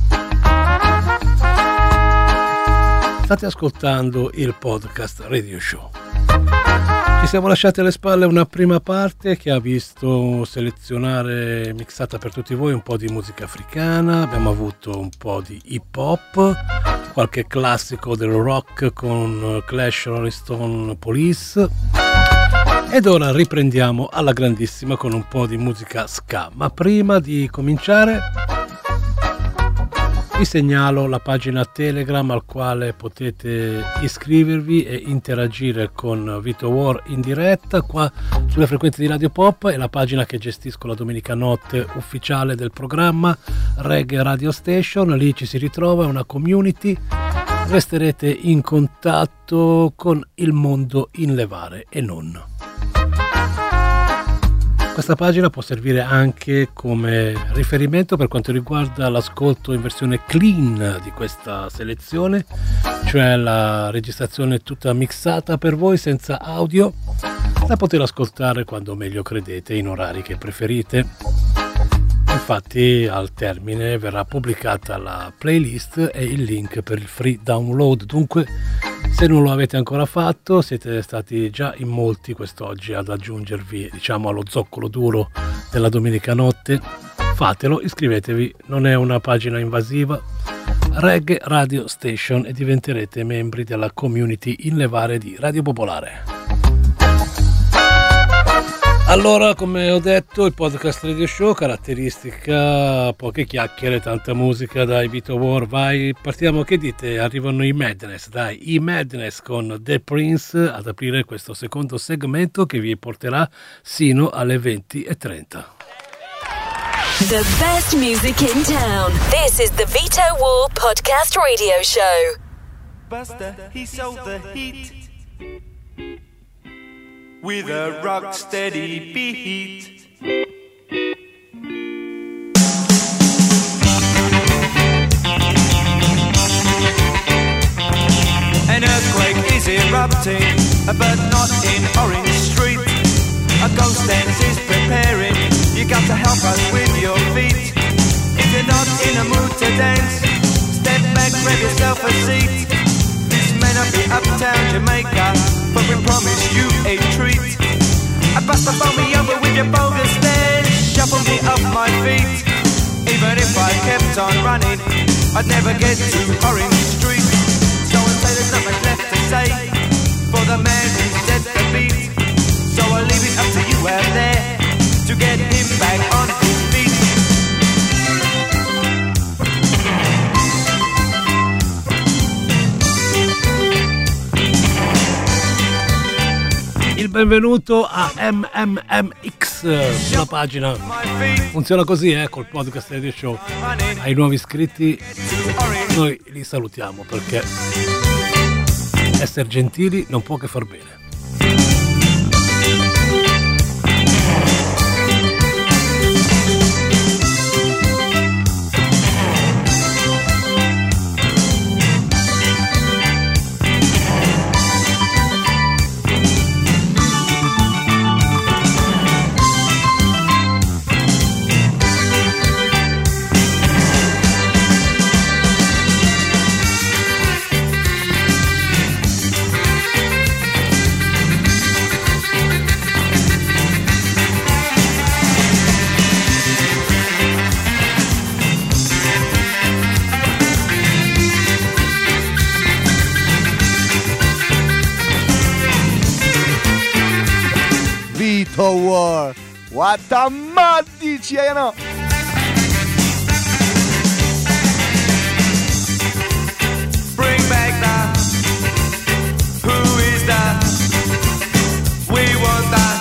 State ascoltando il podcast Radio Show. Ci siamo lasciati alle spalle una prima parte che ha visto selezionare, mixata per tutti voi, un po' di musica africana, abbiamo avuto un po' di hip hop, qualche classico del rock con Clash, Rolling Stone, Police, ed ora riprendiamo alla grandissima con un po' di musica ska. Ma prima di cominciare vi segnalo la pagina Telegram al quale potete iscrivervi e interagire con Vito War in diretta qua sulle frequenze di Radio Pop, e la pagina che gestisco la domenica notte ufficiale del programma Reggae Radio Station. Lì ci si ritrova, è una community, resterete in contatto con il mondo in levare e non. Questa pagina può servire anche come riferimento per quanto riguarda l'ascolto in versione clean di questa selezione, cioè la registrazione tutta mixata per voi senza audio, da poter ascoltare quando meglio credete, in orari che preferite. Infatti al termine verrà pubblicata la playlist e il link per il free download, dunque se non lo avete ancora fatto, siete stati già in molti quest'oggi ad aggiungervi, diciamo, allo zoccolo duro della domenica notte. Fatelo, iscrivetevi, non è una pagina invasiva. Reggae Radio Station, e diventerete membri della community in levare di Radio Popolare. Allora, come ho detto, il podcast radio show, caratteristica, poche chiacchiere, tanta musica, dai Vito War, vai, partiamo, che dite? Arrivano i Madness, dai, i Madness con The Prince ad aprire questo secondo segmento che vi porterà sino alle venti e trenta. The best music in town. This is the Vito War Podcast Radio Show. Buster, he sold the heat with a rock steady beat. An earthquake is erupting, but not in Orange Street. A ghost dance is preparing. You got to help us with your feet. If you're not in a mood to dance, step back, grab yourself a seat. This may not be uptown Jamaica, but we promise you a treat. I bust the phone me over with your bogus dance, shuffle me off my feet. Even if I kept on running, I'd never get to Orange Street. So I say there's not much left to say for the man who set the beat. So I'll leave it up to you out there to get him back on his feet. Il benvenuto a M M M X sulla pagina. Funziona così, eh, col podcast radio show. Ai nuovi iscritti noi li salutiamo perché essere gentili non può che far bene. Vito War, what a mad D J, you know. Bring back that. Who is that? We want that.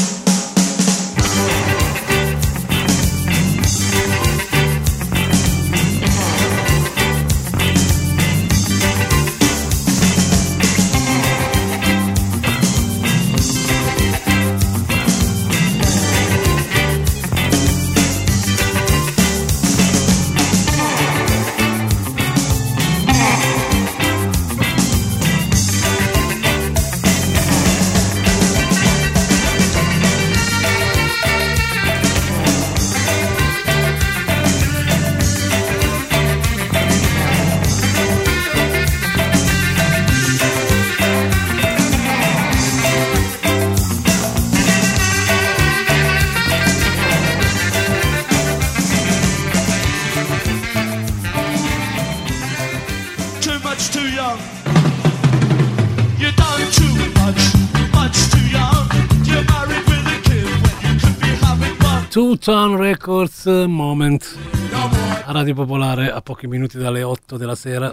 Two-Tone Records Moment a Radio Popolare a pochi minuti dalle otto della sera.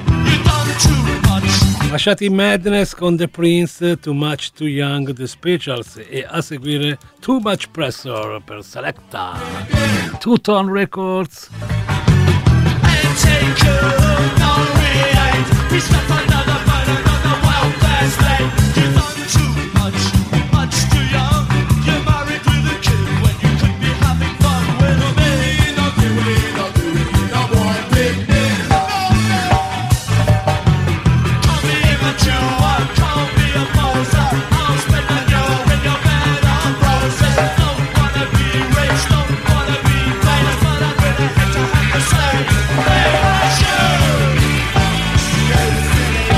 Lasciati Madness con The Prince, Too Much Too Young, The Specials e a seguire Too Much Pressure per Selecta. Two-Tone Records. Hey,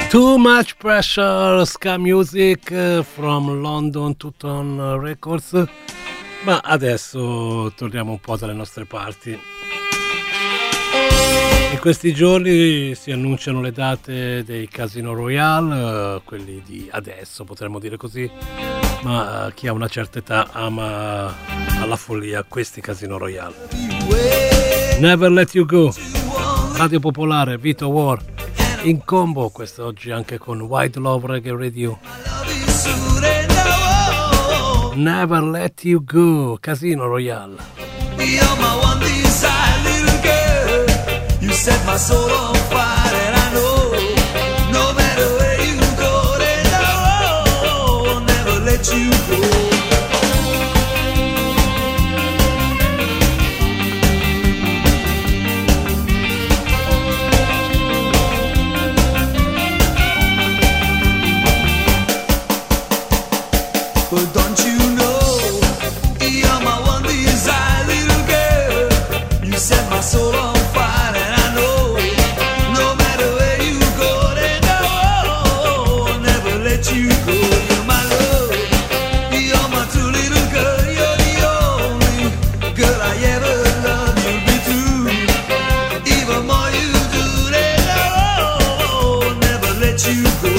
Too Much Pressure, ska music uh, from London Tuton Records. Ma adesso torniamo un po' dalle nostre parti. In questi giorni si annunciano le date dei Casino Royale, uh, quelli di adesso potremmo dire così, ma uh, chi ha una certa età ama alla follia questi Casino Royale. Never Let You Go, Radio Popolare, Vito War, in combo quest'oggi anche con White Love Reggae Radio. Never Let You Go, Casino Royale. You're my one desire, little girl. You set my soul on fire, and I know no matter where you go, then I'll never let you go. But don't you know, you're my one desire, little girl. You set my soul on fire, and I know no matter where you go, then I'll never let you go. You're my love, you're my true little girl. You're the only girl I ever loved. You'll be true, even more you do, then I'll never let you go.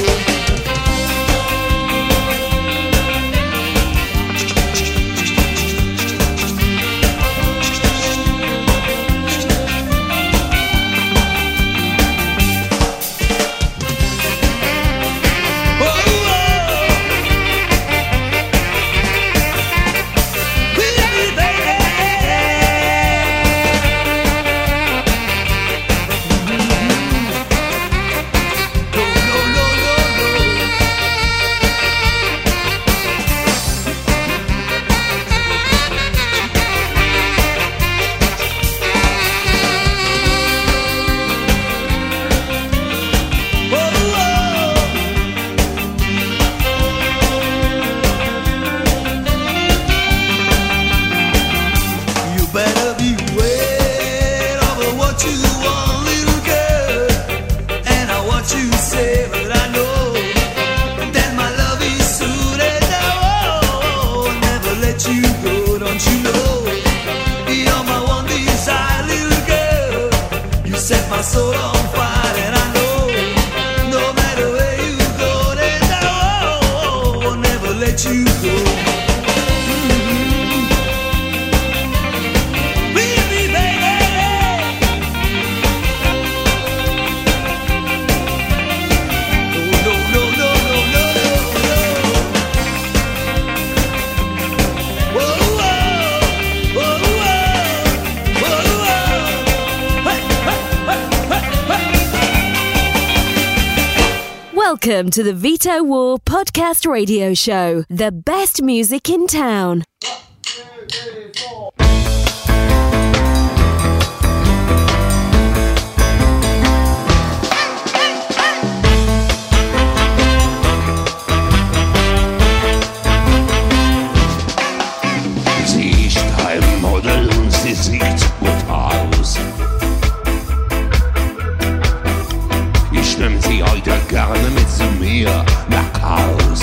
Welcome to the Vito War Podcast Radio Show, the best music in town. Sie ist ein Model und sie sieht gut aus. Ich nehm sie heute gerne mit zu mir nach Haus.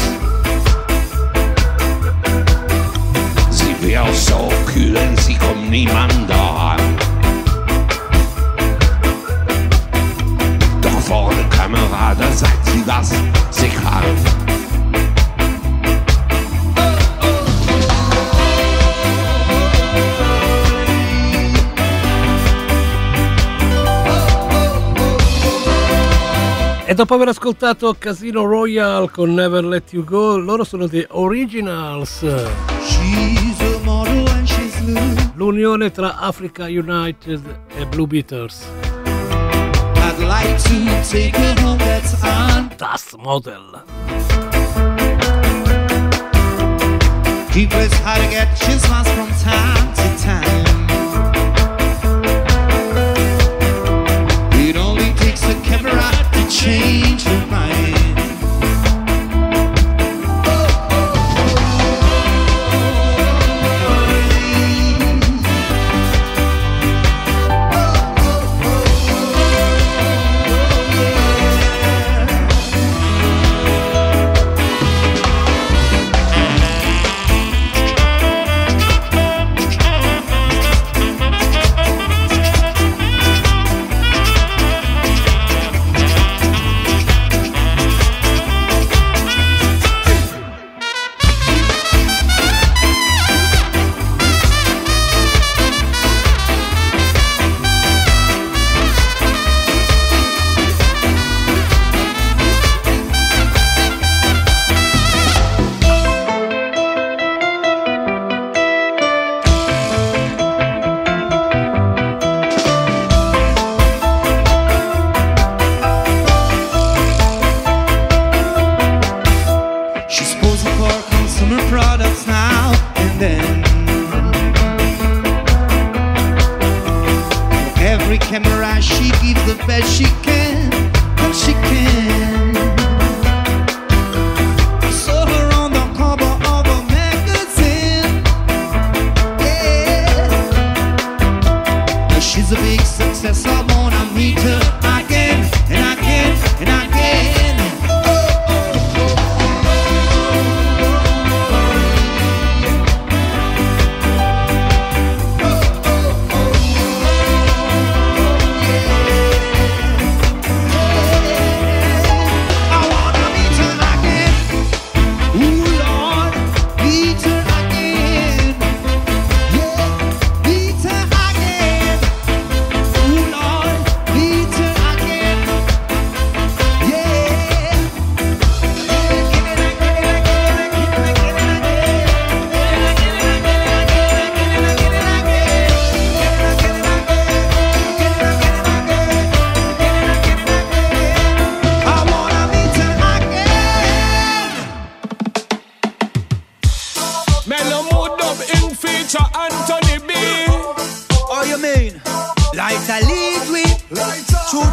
Sie wär so kühl, denn sie kommt niemand daheim. Doch vor der Kamera, da sagt sie, was sie kann. E dopo aver ascoltato Casino Royale con Never Let You Go, loro sono The Originals. L'unione tra Africa United e Blue Beaters. I'd like to take her home, that's on Das Model. People, it's hard to get chismas from time to time. It only takes a camera to change your mind.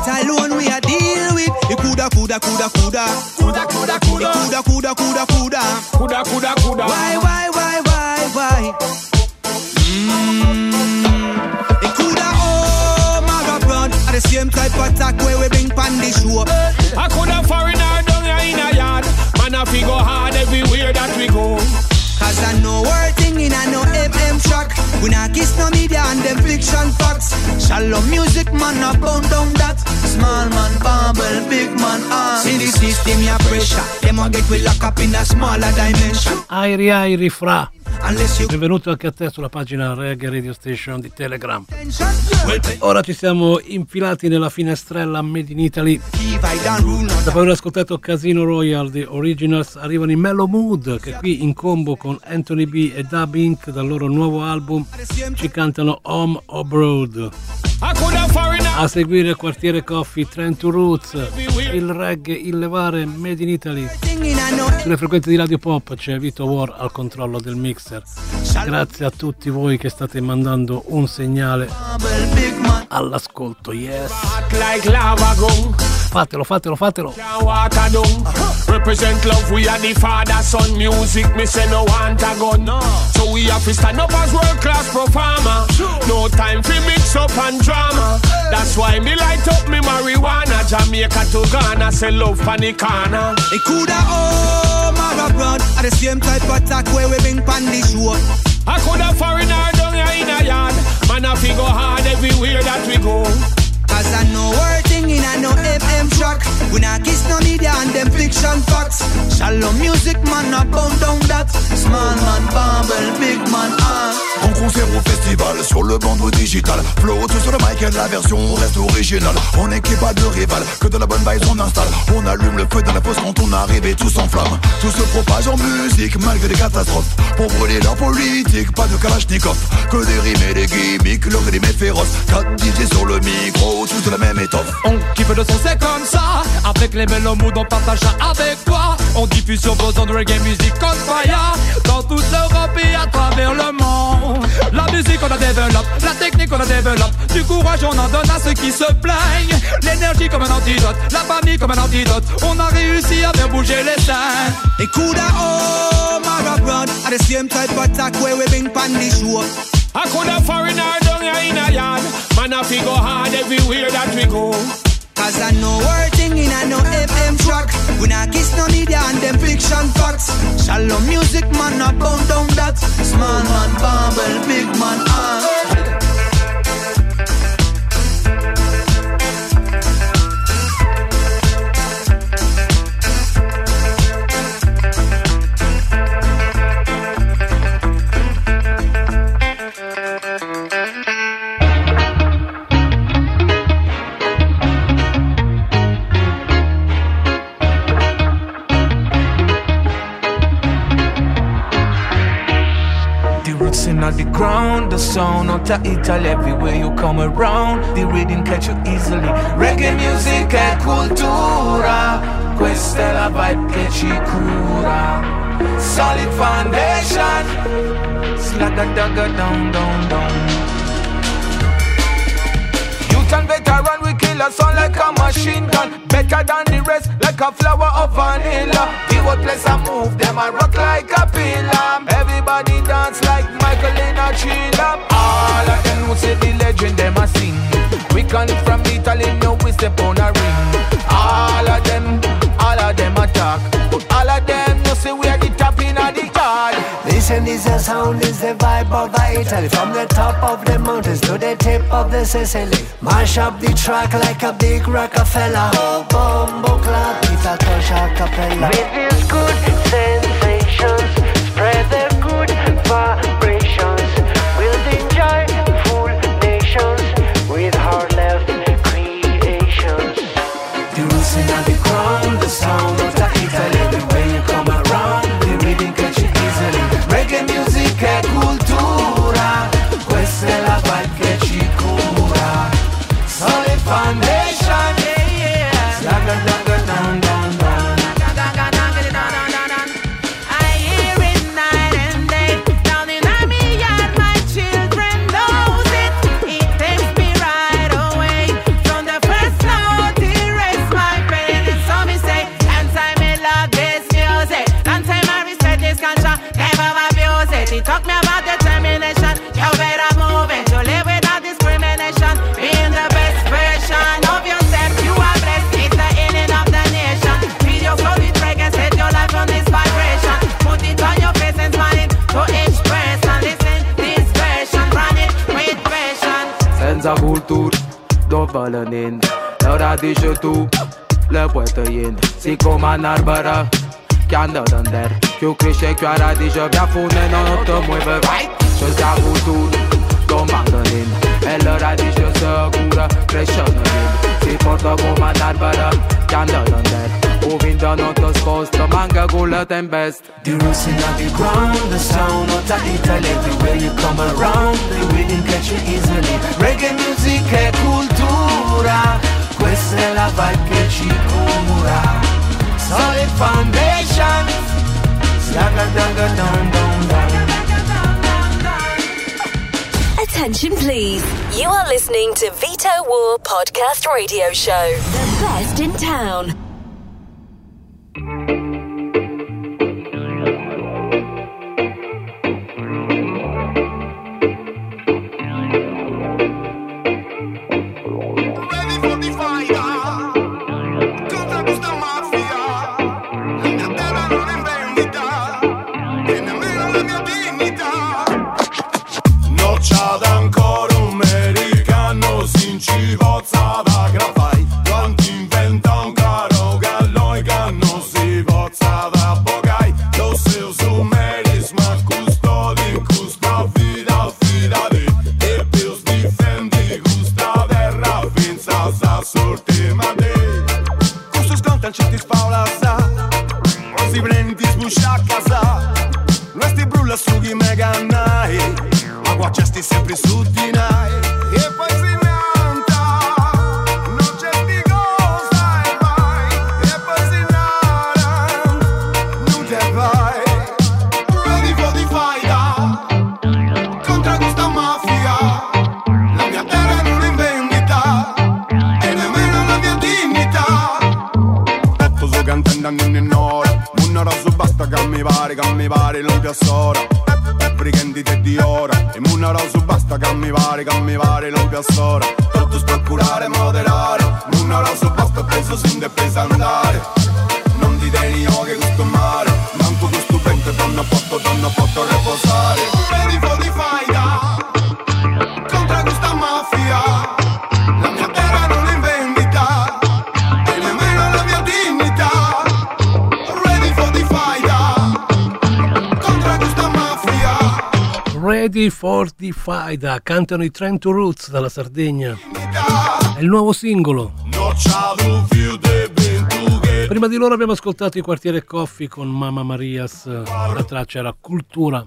alone we a deal with. It coulda, coulda, coulda, coulda, coulda, coulda, coulda, coulda, coulda, coulda, coulda, coulda, coulda, coulda. Why, why, why, why, why? Mm. It coulda all my abroad at the same type of attack where we bring pan the show. I coulda foreigner down here in a yard. Man, I fi go hard everywhere that we go. Cause I know we're thing I know F M shock. We not kiss no media and them fiction facts. Shallow music man a bound down that. Small man bubble, big man arm. See the system ya pressure. Them a get we lock up in a smaller dimension. Airi Airi Fra. Benvenuto anche a te sulla pagina Reggae Radio Station di Telegram. Ora ci siamo infilati nella finestrella Made in Italy. Dopo aver ascoltato Casino Royale The Originals, arrivano i Mellow Mood, che qui in combo con Anthony B e Dub Inc dal loro nuovo album ci cantano Home Abroad. A seguire Quartiere Coffee, Trent to Roots, il reggae, il levare Made in Italy. Sulle frequenze di Radio Pop c'è Vito War al controllo del mixer. Grazie a tutti voi che state mandando un segnale all'ascolto. Yes. Fatelo, fatelo, fatelo. Represent love, we are the father, son. Music, me say no want a gun. So we have to stand up as world class performer. No time for mix up and drama. That's why me light up me marijuana. Jamaica to Ghana, say love panicana. It coulda all my abroad at the same type of attack where we bring pan the show. I coulda foreigner down here in a yard. Man, I fi go hard everywhere that we go. Cause I know we're thing I know F M shock. We not kiss no media and them fiction facts. Shallow music man a bound down that. Small man bubble, big man arm. En concert au festival, sur le bandeau digital. Flotte sur le mic et la version reste originale. On est qu'il pas de rival, que de la bonne vibe on installe. On allume le feu dans la fosse quand on arrive et tout s'enflamme. Tout se propage en musique malgré les catastrophes. Pour brûler la politique, pas de Kalachnikov. Que des rimes et des gimmicks, le rythme est féroce. quatre D J sur le micro, tous de la même étoffe. On kiffe le son, c'est comme ça. Avec les Mellow Mood, on partage ça avec toi. On diffuse sur vos ondes reggae music on fire. Dans toute l'Europe et à travers le monde. La musique on la développe, la technique on la développe. Du courage on en donne à ceux qui se plaignent. L'énergie comme un antidote, la famille comme un antidote. On a réussi à faire bouger les scènes. They coulda all my abroad at the same type of attack where we bring pan the show. I coulda foreigner down here in a yard. Man, I fi go hard everywhere that we go. Cause I know we're thing I know F M shock. We not kiss no media and them fiction facts. Shallow music man a bound down that. Small man bubble, big man arm. On the ground, the sound of Italy everywhere you come around. The rhythm catch you easily. Reggae music è cultura. Questa è la vibe che ci cura. Solid foundation. Slagga dagga down, down, down. Youth and veteran, we kill a sound like a machine gun. Better than the rest, like a flower of vanilla. The whole place I move, them I rock like a pillar. Everybody dance like Michael in a chiller. All of them who say the legend, them I sing. We come from Italy, now we step on a ring. All of them, all of them attack. All of them, you say we are the top in the yard. Listen, is the sound, is the vibe of Italy. From the top of the mountains to the tip of the Sicily. Mash up the track like a big Rockefeller. Oh, bombo clap, pizza touch a cappella. With these good sensations, spread the good vibrations. We'll enjoy full nations with heartless creations. The roots in the ground, the sound of the Italy. Everywhere you come around, the rhythm catch you easily. Reggae music è cultura. Questa è la vibe che ci cura. Solid foundation, yeah, yeah. Slagga, dagga, down, down, down. I hear it night and day. Down in my yard, my children knows it. It takes me right away from the first note futuro dove le niente. Ora dici tu, le puoi togliere. Si come un'albera che anda d'andare. Più cresce più a radice, più a fune non ti muove. Ci sia futuro, domanda niente. E la radice sicura cresce niente. Si porta come un'albera che anda d'andare. O vinta non ti sposta, manca con la tempesta. The roots in the ground, the sound of the Italy. Everywhere you come around, the rhythm catch you easily. Reggae music è cultura, questa è la vibe che ci cura. Solid foundation, slagga dagga down down down. Attention please, you are listening to Vito War Podcast Radio Show, the best in town. Ready for the Faida, cantano i Trento Roots dalla Sardegna. È il nuovo singolo. Prima di loro abbiamo ascoltato i Quartiere Coffee con Mamma Marias, la traccia era Cultura.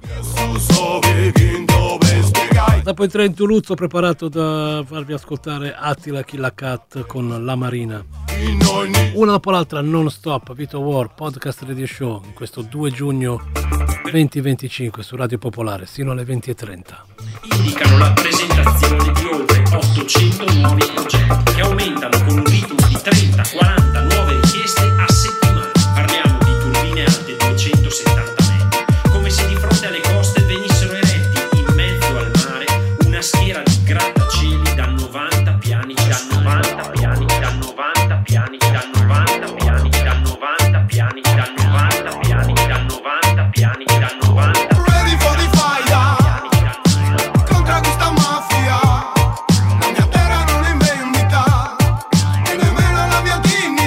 Dopo i Trento Roots ho preparato da farvi ascoltare Attila Killa Cat con La Marina. Una dopo l'altra non stop, Vito War Podcast Radio Show, in questo due giugno duemilaventicinque su Radio Popolare sino alle venti e trenta. Indicano la presentazione di oltre ottocento nuovi progetti che aumentano con un ritmo di trenta quaranta nuove richieste a settimana. Parliamo di turbine alte duecentosettanta metri, come se di fronte alle coste venissero eretti in mezzo al mare una schiera di grattacieli da novanta piani, da novanta piani, da novanta piani, da novanta piani, da novanta piani, da novanta piani, da novanta piani, da novanta. Ready for the fight, contra questa mafia. La mia terra non è in vendita e nemmeno la mia dignità.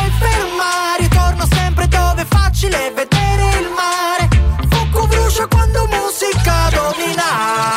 puoi fermare. Torno sempre dove è facile vedere il mare. Fuoco brucia quando musica domina,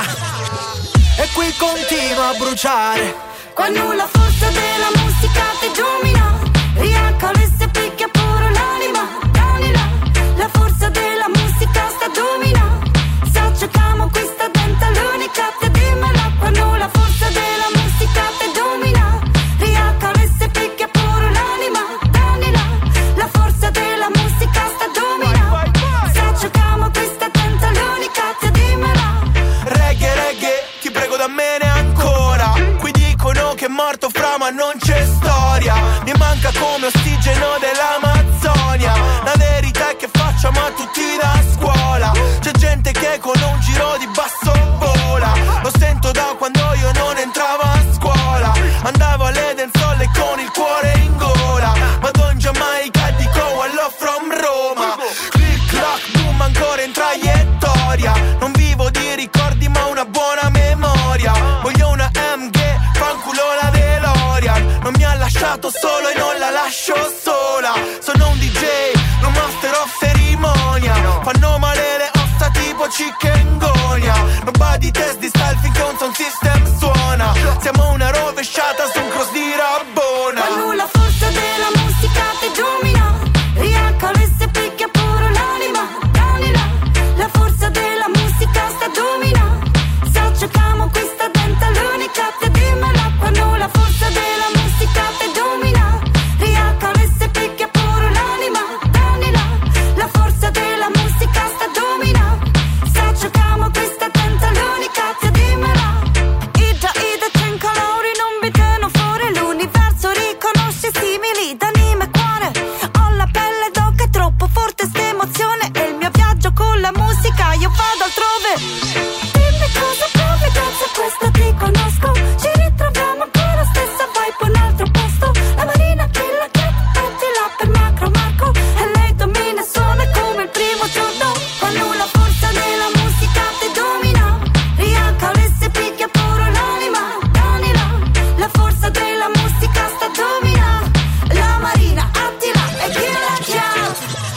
e qui continua a bruciare. Quando la forza della musica ti domina, riaccole se picchia pure l'anima, l'anima. La forza della musica sta domina, sa cerchiamo questa denta l'unica, te dimmela. Quando la forza della musica ti domina, riaccole se picchia pure l'anima, l'anima. La forza della musica sta domina, sa cerchiamo questa denta l'unica, te dimmela. Reggae, reggae, ti prego dammene ancora. Qui dicono che è morto fra ma non c'è storia. Mi manca come ossigeno dell'Amazzonia. La verità è che facciamo a tutti da scuola. C'è gente che con un giro di basso vola. Lo sento da quando io non entravo a scuola. Andavo alle denzolle con il cuore in gola. Vado in Giamaica e dico hello from Roma. Click clack boom ancora in traiettoria. Non vivo di ricordi ma una buona memoria. Voglio una M G, fanculo la DeLorean. Non mi ha lasciato solo e non la lascio sola. Sono un D J, non master of cerimonia. Fanno male le ossa tipo chicken-gonia. Nobody test di style finché un sound system suona. Siamo una rovesciata su un cross di Rabbona. Quando la forza della musica ti domina, riaccole se picchia pure l'anima, l'anima. La forza della musica sta domina, sa cerchiamo questa denta l'unica, te dimmela. Quando la forza della musica ti domina, riaccole se picchia pure l'anima, l'anima. La forza della musica sta domina, sa cerchiamo questa denta l'unica, te dimmela. Ida, ida, c'è colori, non vedono fuori l'universo, riconosce simili d'anima e cuore. Ho la pelle d'oca, è troppo forte sta emozione, e il mio viaggio con la musica, io vado altrove. Dimmi cosa provi, grazie a questo ti conosco. Ci ritroviamo ancora stessa vibe, un altro posto. La Marina che la che metti là per Macro Marco, e lei domina e suona come il primo giorno. Quando la forza della musica ti domina, riaccole se picchia pure l'anima, l'anima. La forza della musica sta domina, la Marina attila e chi la chiama.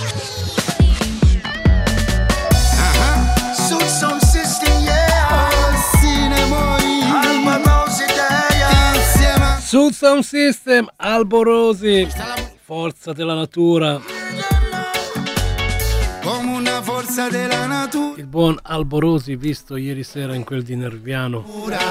Suit Sound System, yeah. Cinemoi, Albarosi, yeah. Insieme. Sul Sound System, Alborosi, forza della natura. Come una forza della natura. Il buon Alborosi visto ieri sera in quel di Nerviano.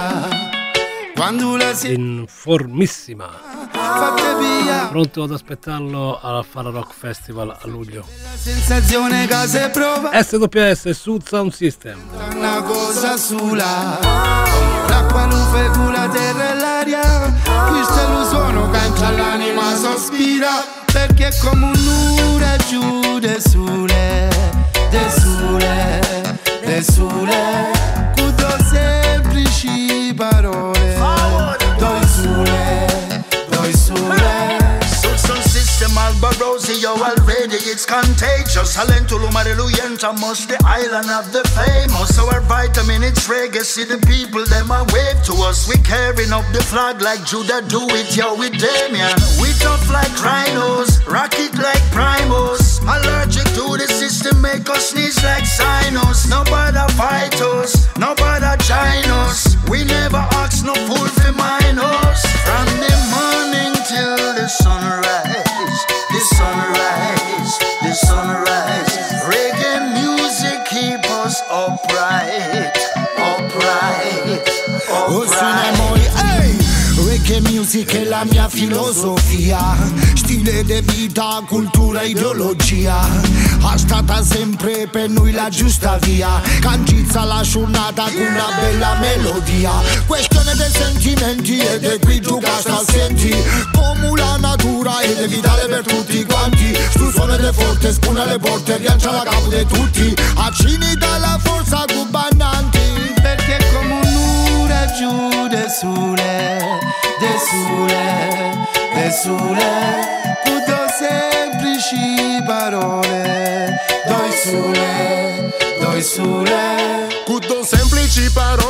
Quando la si in formissima. fatta via. Pronto ad aspettarlo al Fara Rock Festival a luglio. Sensazione che se prova. S W S Sud Sound System. Una cosa sola. L'acqua, luce, la terra e l'aria. Questo è lo suono che entra l'anima sospira. Perché è come un'ura giù de sole, de sole, de sole. Cudo semplici parole. Doi sole, doi sole. Sound System Alborosi, yo already it's contagious. Salento Lumareluyenta, most the island of the famous. Our vitamin it's reggae, see the people them a wave to us. We carrying up the flag like Judah do it, yo with Damien. We tough like rhinos, rock it like primos. Allergic to the system, make us sneeze like sinus. Nobody fight us, nobody join us. We never ask no fool for minors. From the morning till the sunrise, the sunrise, the sunrise. Reggae music keep us upright, upright, upright. Reggae music è la mia filosofia, stile di vita, cultura, ideologia. Ha stata sempre per noi la giusta via, cancizza la giornata con una bella melodia. Questione dei sentimenti ed è qui giocata al senti. Come la natura ed è vitale per tutti quanti. Stu suono ed è forte, spuna le porte, riancia la capo di tutti. Accini dalla forza cubannanti. Perché è come un'ura giù de sole, de sole, de sole. Cudo semplici parole. Doi sole, doi sole. Cudo semplici parole che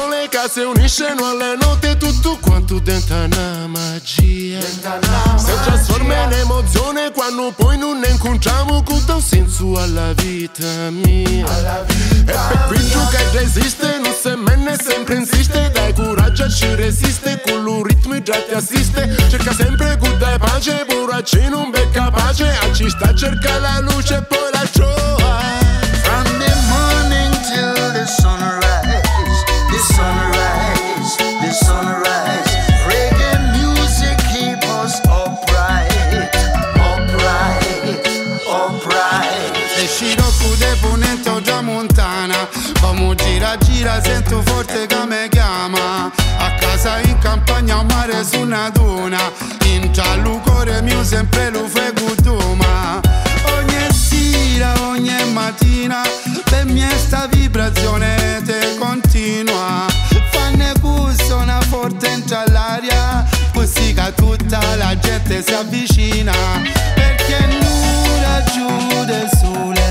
si uniscono alle note, tutto quanto dentro una magia. Si trasforma in emozione quando poi non ne incontriamo con un senso alla vita mia. E per quello che resiste, non se menne sempre insiste, dai coraggio ci resiste, con lo ritmo già ti assiste. Cerca sempre con dai pace, poracci non becca pace, a ci sta cerca la luce e poi la gioia. From the morning till the sunrise, the sunrise, the sunrise. Reggae music keep us upright, upright, upright. E Scirocco de Ponente o già montana, come gira gira sento forte che mi chiama. A casa in campagna, a mare su una duna, in ciallucore mio sempre lo fai guduma. Ogni sera, ogni mattina, per me sta vibrazione te continua. Fanne gusto una forte entra all'aria, così che tutta la gente si avvicina, perché nulla giù del sole.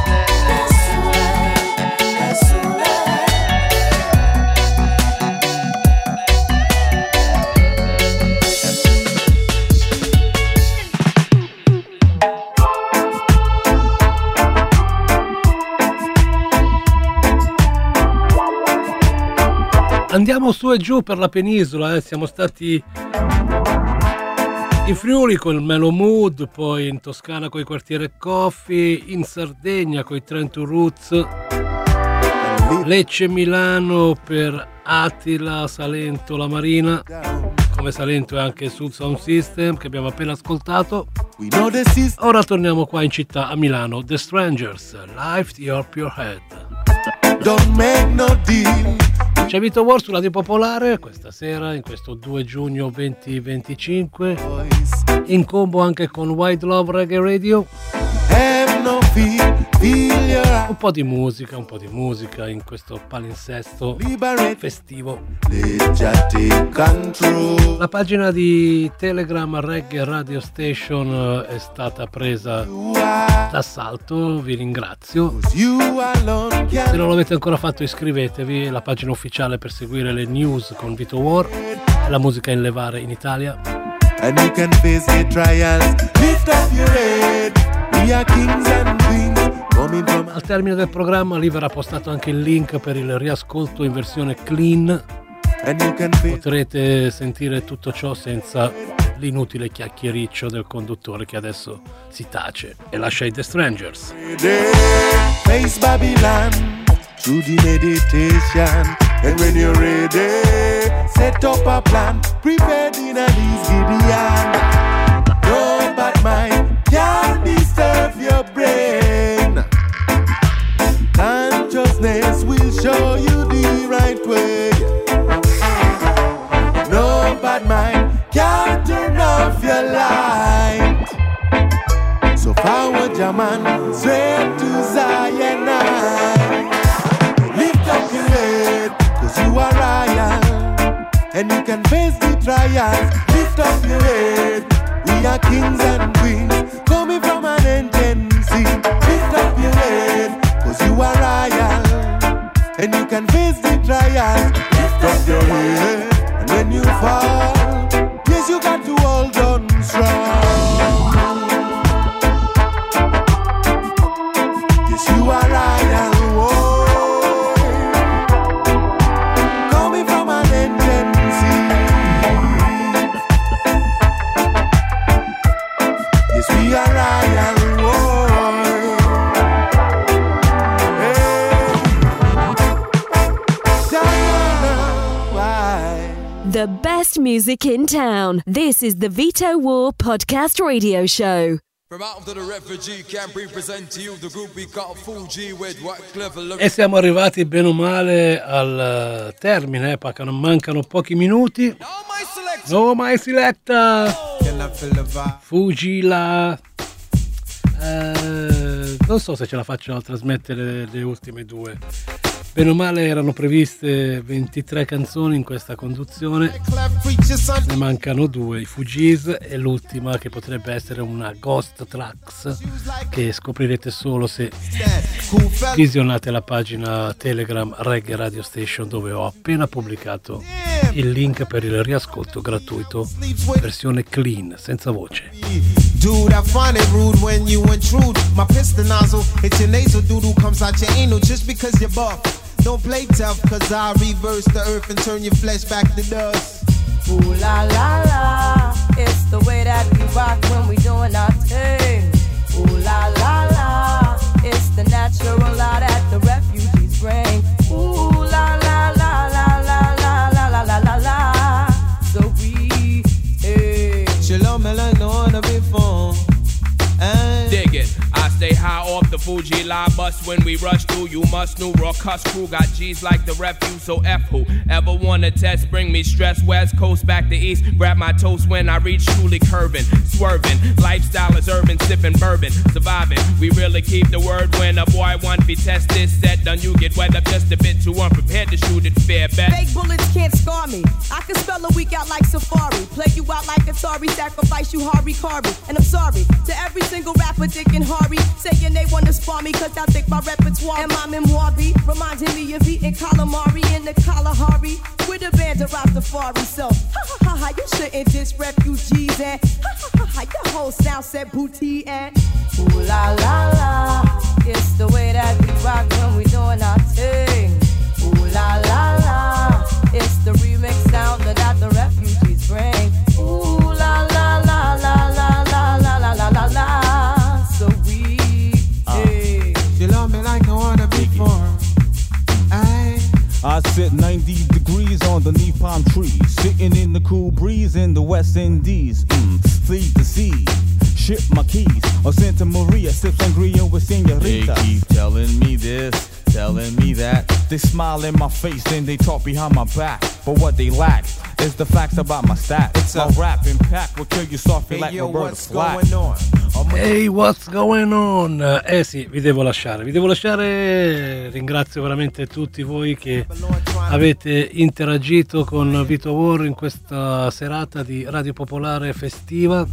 Andiamo su e giù per la penisola, eh. Siamo stati in Friuli con il Melo Mood, poi in Toscana con i Quartiere Coffee, in Sardegna con i Trento Roots, Lecce Milano per Attila, Salento La Marina, come Salento è anche Sud Sound System che abbiamo appena ascoltato. Ora torniamo qua in città a Milano, The Strangers, Lift Your Pure Head. Don't make no deal. C'è Vito War su Radio Popolare questa sera, in questo due giugno duemilaventicinque, in combo anche con White Love Reggae Radio. Un po' di musica, un po' di musica in questo palinsesto festivo. La pagina di Telegram Reggae Radio Station è stata presa d'assalto, vi ringrazio. Se non l'avete ancora fatto iscrivetevi, è la pagina ufficiale per seguire le news con Vito War, la musica in levare in Italia. And you can face the trials, lift up your head, we are kings and queens. Al termine del programma lì verrà postato anche il link per il riascolto in versione clean. Potrete sentire tutto ciò senza l'inutile chiacchiericcio del conduttore che adesso si tace e lascia i The Strangers. Face Babylon through the meditation, and when you're ready, set up a plan, prepared in a easy Gideon. No bad mind can disturb your brain. Consciousness will show you the right way. No bad mind can turn off your light. So forward your man, straight to Zion. Lift up your head, cause you are royal, and you can face the trials. Lift up your head, we are kings and queens, coming from an agency. Lift up your head, cause you are royal, and you can face the trials. Lift up your head, and when you fall, yes, you got to hold on strong. Yes, you are royal, whoa, coming from an agency. Yes, we are royal, whoa. The best music in town. This is the Vito War Podcast Radio Show. From out of the refugee camp, we present to you the group we call Fuji with what clever. E siamo arrivati bene o male al termine, eh, perché non mancano pochi minuti. No mai seletta. Fuji la. Eh, non so se ce la faccio a trasmettere le ultime due. Bene o male erano previste ventitré canzoni in questa conduzione, ne mancano due, i Fugees e l'ultima che potrebbe essere una Ghost Tracks che scoprirete solo se visionate la pagina Telegram Reggae Radio Station, dove ho appena pubblicato il link per il riascolto gratuito versione clean, senza voce. Dude, I find it rude when you intrude. My piston nozzle, it's your nasal doodle comes out your anal just because you're buff. Don't play tough, cause I reverse the earth and turn your flesh back to dust. Ooh la la la, it's the way that we rock when we doing our thing. Ooh la la la, it's the natural law that the refugees bring. Ooh la la la la la la la la la la la. So we, hey. Shalom, me like no one before. Dig it. I stay high off the Fuji line bus when we rush through. You must know raw cuss crew got G's like the refuse. So F who ever wanna test? Bring me stress. West Coast back to East. Grab my toast when I reach truly curving, swerving. Lifestyle is urban, sipping bourbon, surviving. We really keep the word when a boy want to test this set. Done you get wet up just a bit too unprepared to shoot it. Fair bet. Fake bullets can't scar me. I can spell a week out like Safari. Play you out like Atari. Sacrifice you Harvey Carvey. And I'm sorry to every single rapper, Dick and Harvey, saying they wanna spar me cause I think my repertoire and my memoir be reminding me of eating calamari in the Kalahari with a band of Rastafari. So, ha ha ha ha, you shouldn't diss refugees and ha ha ha ha, your whole sound said booty and ooh la la la, it's the way that we rock when we doing our thing. Ooh la la la, it's the remix sound that the refugees bring. Ooh la la la la la la la la la la la. So we, hey. You love me like no one before. Aye. I sit ninety degrees underneath palm trees, sitting in the cool breeze in the West Indies. Mm, feed the sea, ship my keys, or Santa Maria, sip sangria with señorita. They keep telling me this, telling me that. They smile in my face and they talk behind my back. But what they lack is the facts about my stats. My rap impact will kill you softly like Roberta Flack. Hey, what's going on? Eh sì, vi devo lasciare, vi devo lasciare. Ringrazio veramente tutti voi che avete interagito con Vito War in questa serata di Radio Popolare festiva.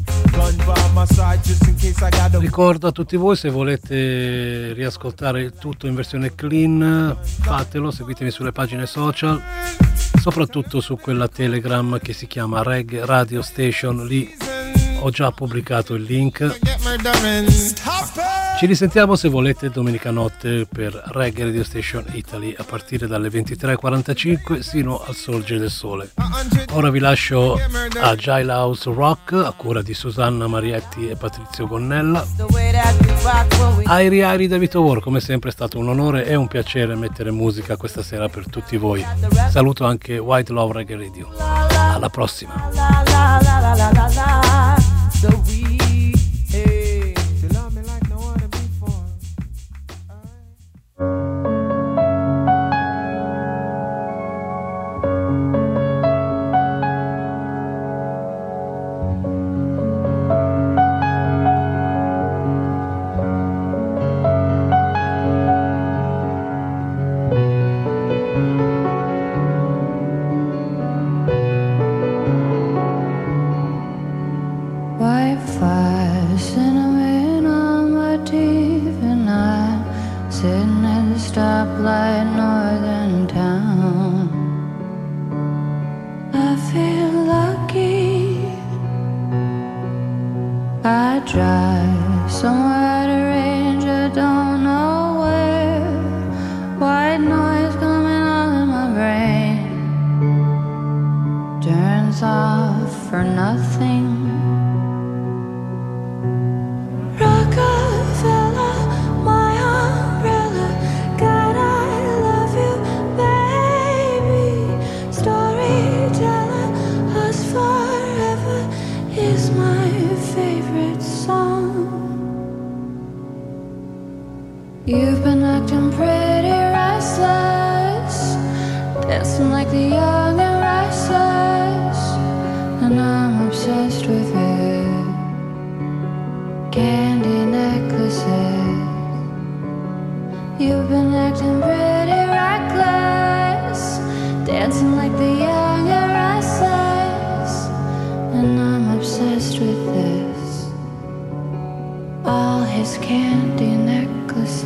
Ricordo a tutti voi, se volete riascoltare il tutto in versione clean, fatelo, seguitemi sulle pagine social, soprattutto su quella Telegram che si chiama Reggae Radio Station. Lì ho già pubblicato il link. Ci risentiamo, se volete, domenica notte per Reggae Radio Station Italy a partire dalle ventitré e quarantacinque sino al sorgere del sole. Ora vi lascio a Jailhouse Rock a cura di Susanna Marietti e Patrizio Gonnella. Airi Airi da Vito War, come sempre è stato un onore e un piacere mettere musica questa sera per tutti voi. Saluto anche White Love Reggae Radio. Alla prossima. So we, hey. You love me like no one before. Wi-Fi, cinnamon on my teeth, and I'm sitting at the stoplight, northern town. I feel lucky. I drive somewhere out of range, I don't know where. White noise coming on in my brain turns off for nothing. You've been acting pretty restless, dancing like the young and restless, and I'm obsessed with it. Candy necklaces. You've been acting pretty reckless. dancing like the young and restless, and I'm obsessed with this. All his candy necklaces.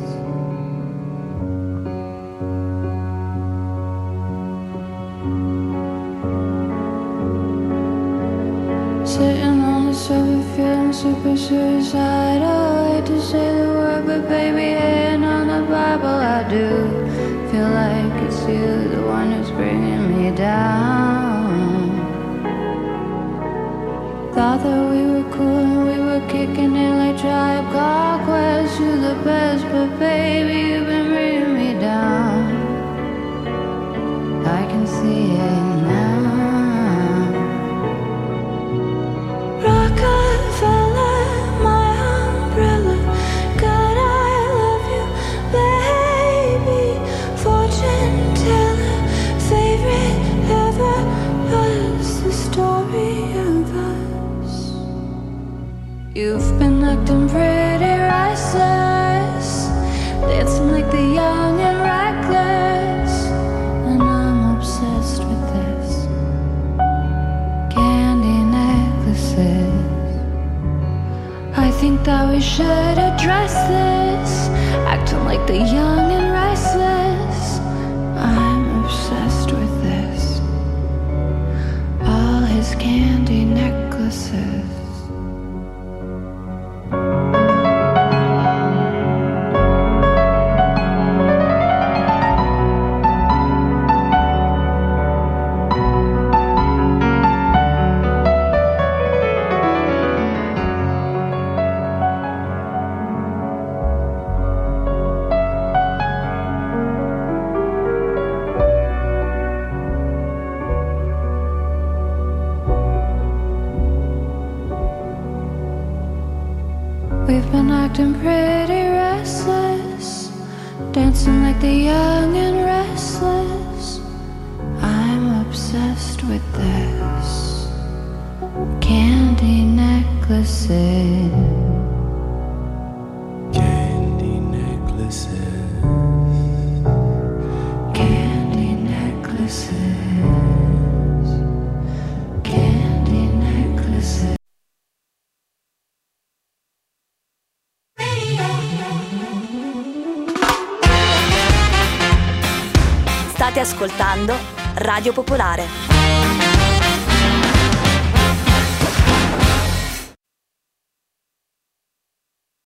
Sitting on the sofa feeling super suicidal. I hate to say the word, but baby, hand on the Bible, I do feel like it's you, the one who's bringing me down. Thought that we were cool and we were kicking it like Tribe Called Quest. You're the best, but baby, you've been bringing me down. I can see it now. Rockefeller, my umbrella. God, I love you, baby. Fortune teller, favorite ever. What's the story of us? You've been acting pretty restless, dancing like the young and reckless, and I'm obsessed with this. Candy necklaces. I think that we should address this, acting like the young and restless. I'm obsessed with this. All his candy necklaces. We've been acting pretty restless, dancing like the young and restless. I'm obsessed with this. Candy necklaces. Candy necklaces. Candy necklaces. Candy necklaces. State ascoltando Radio Popolare.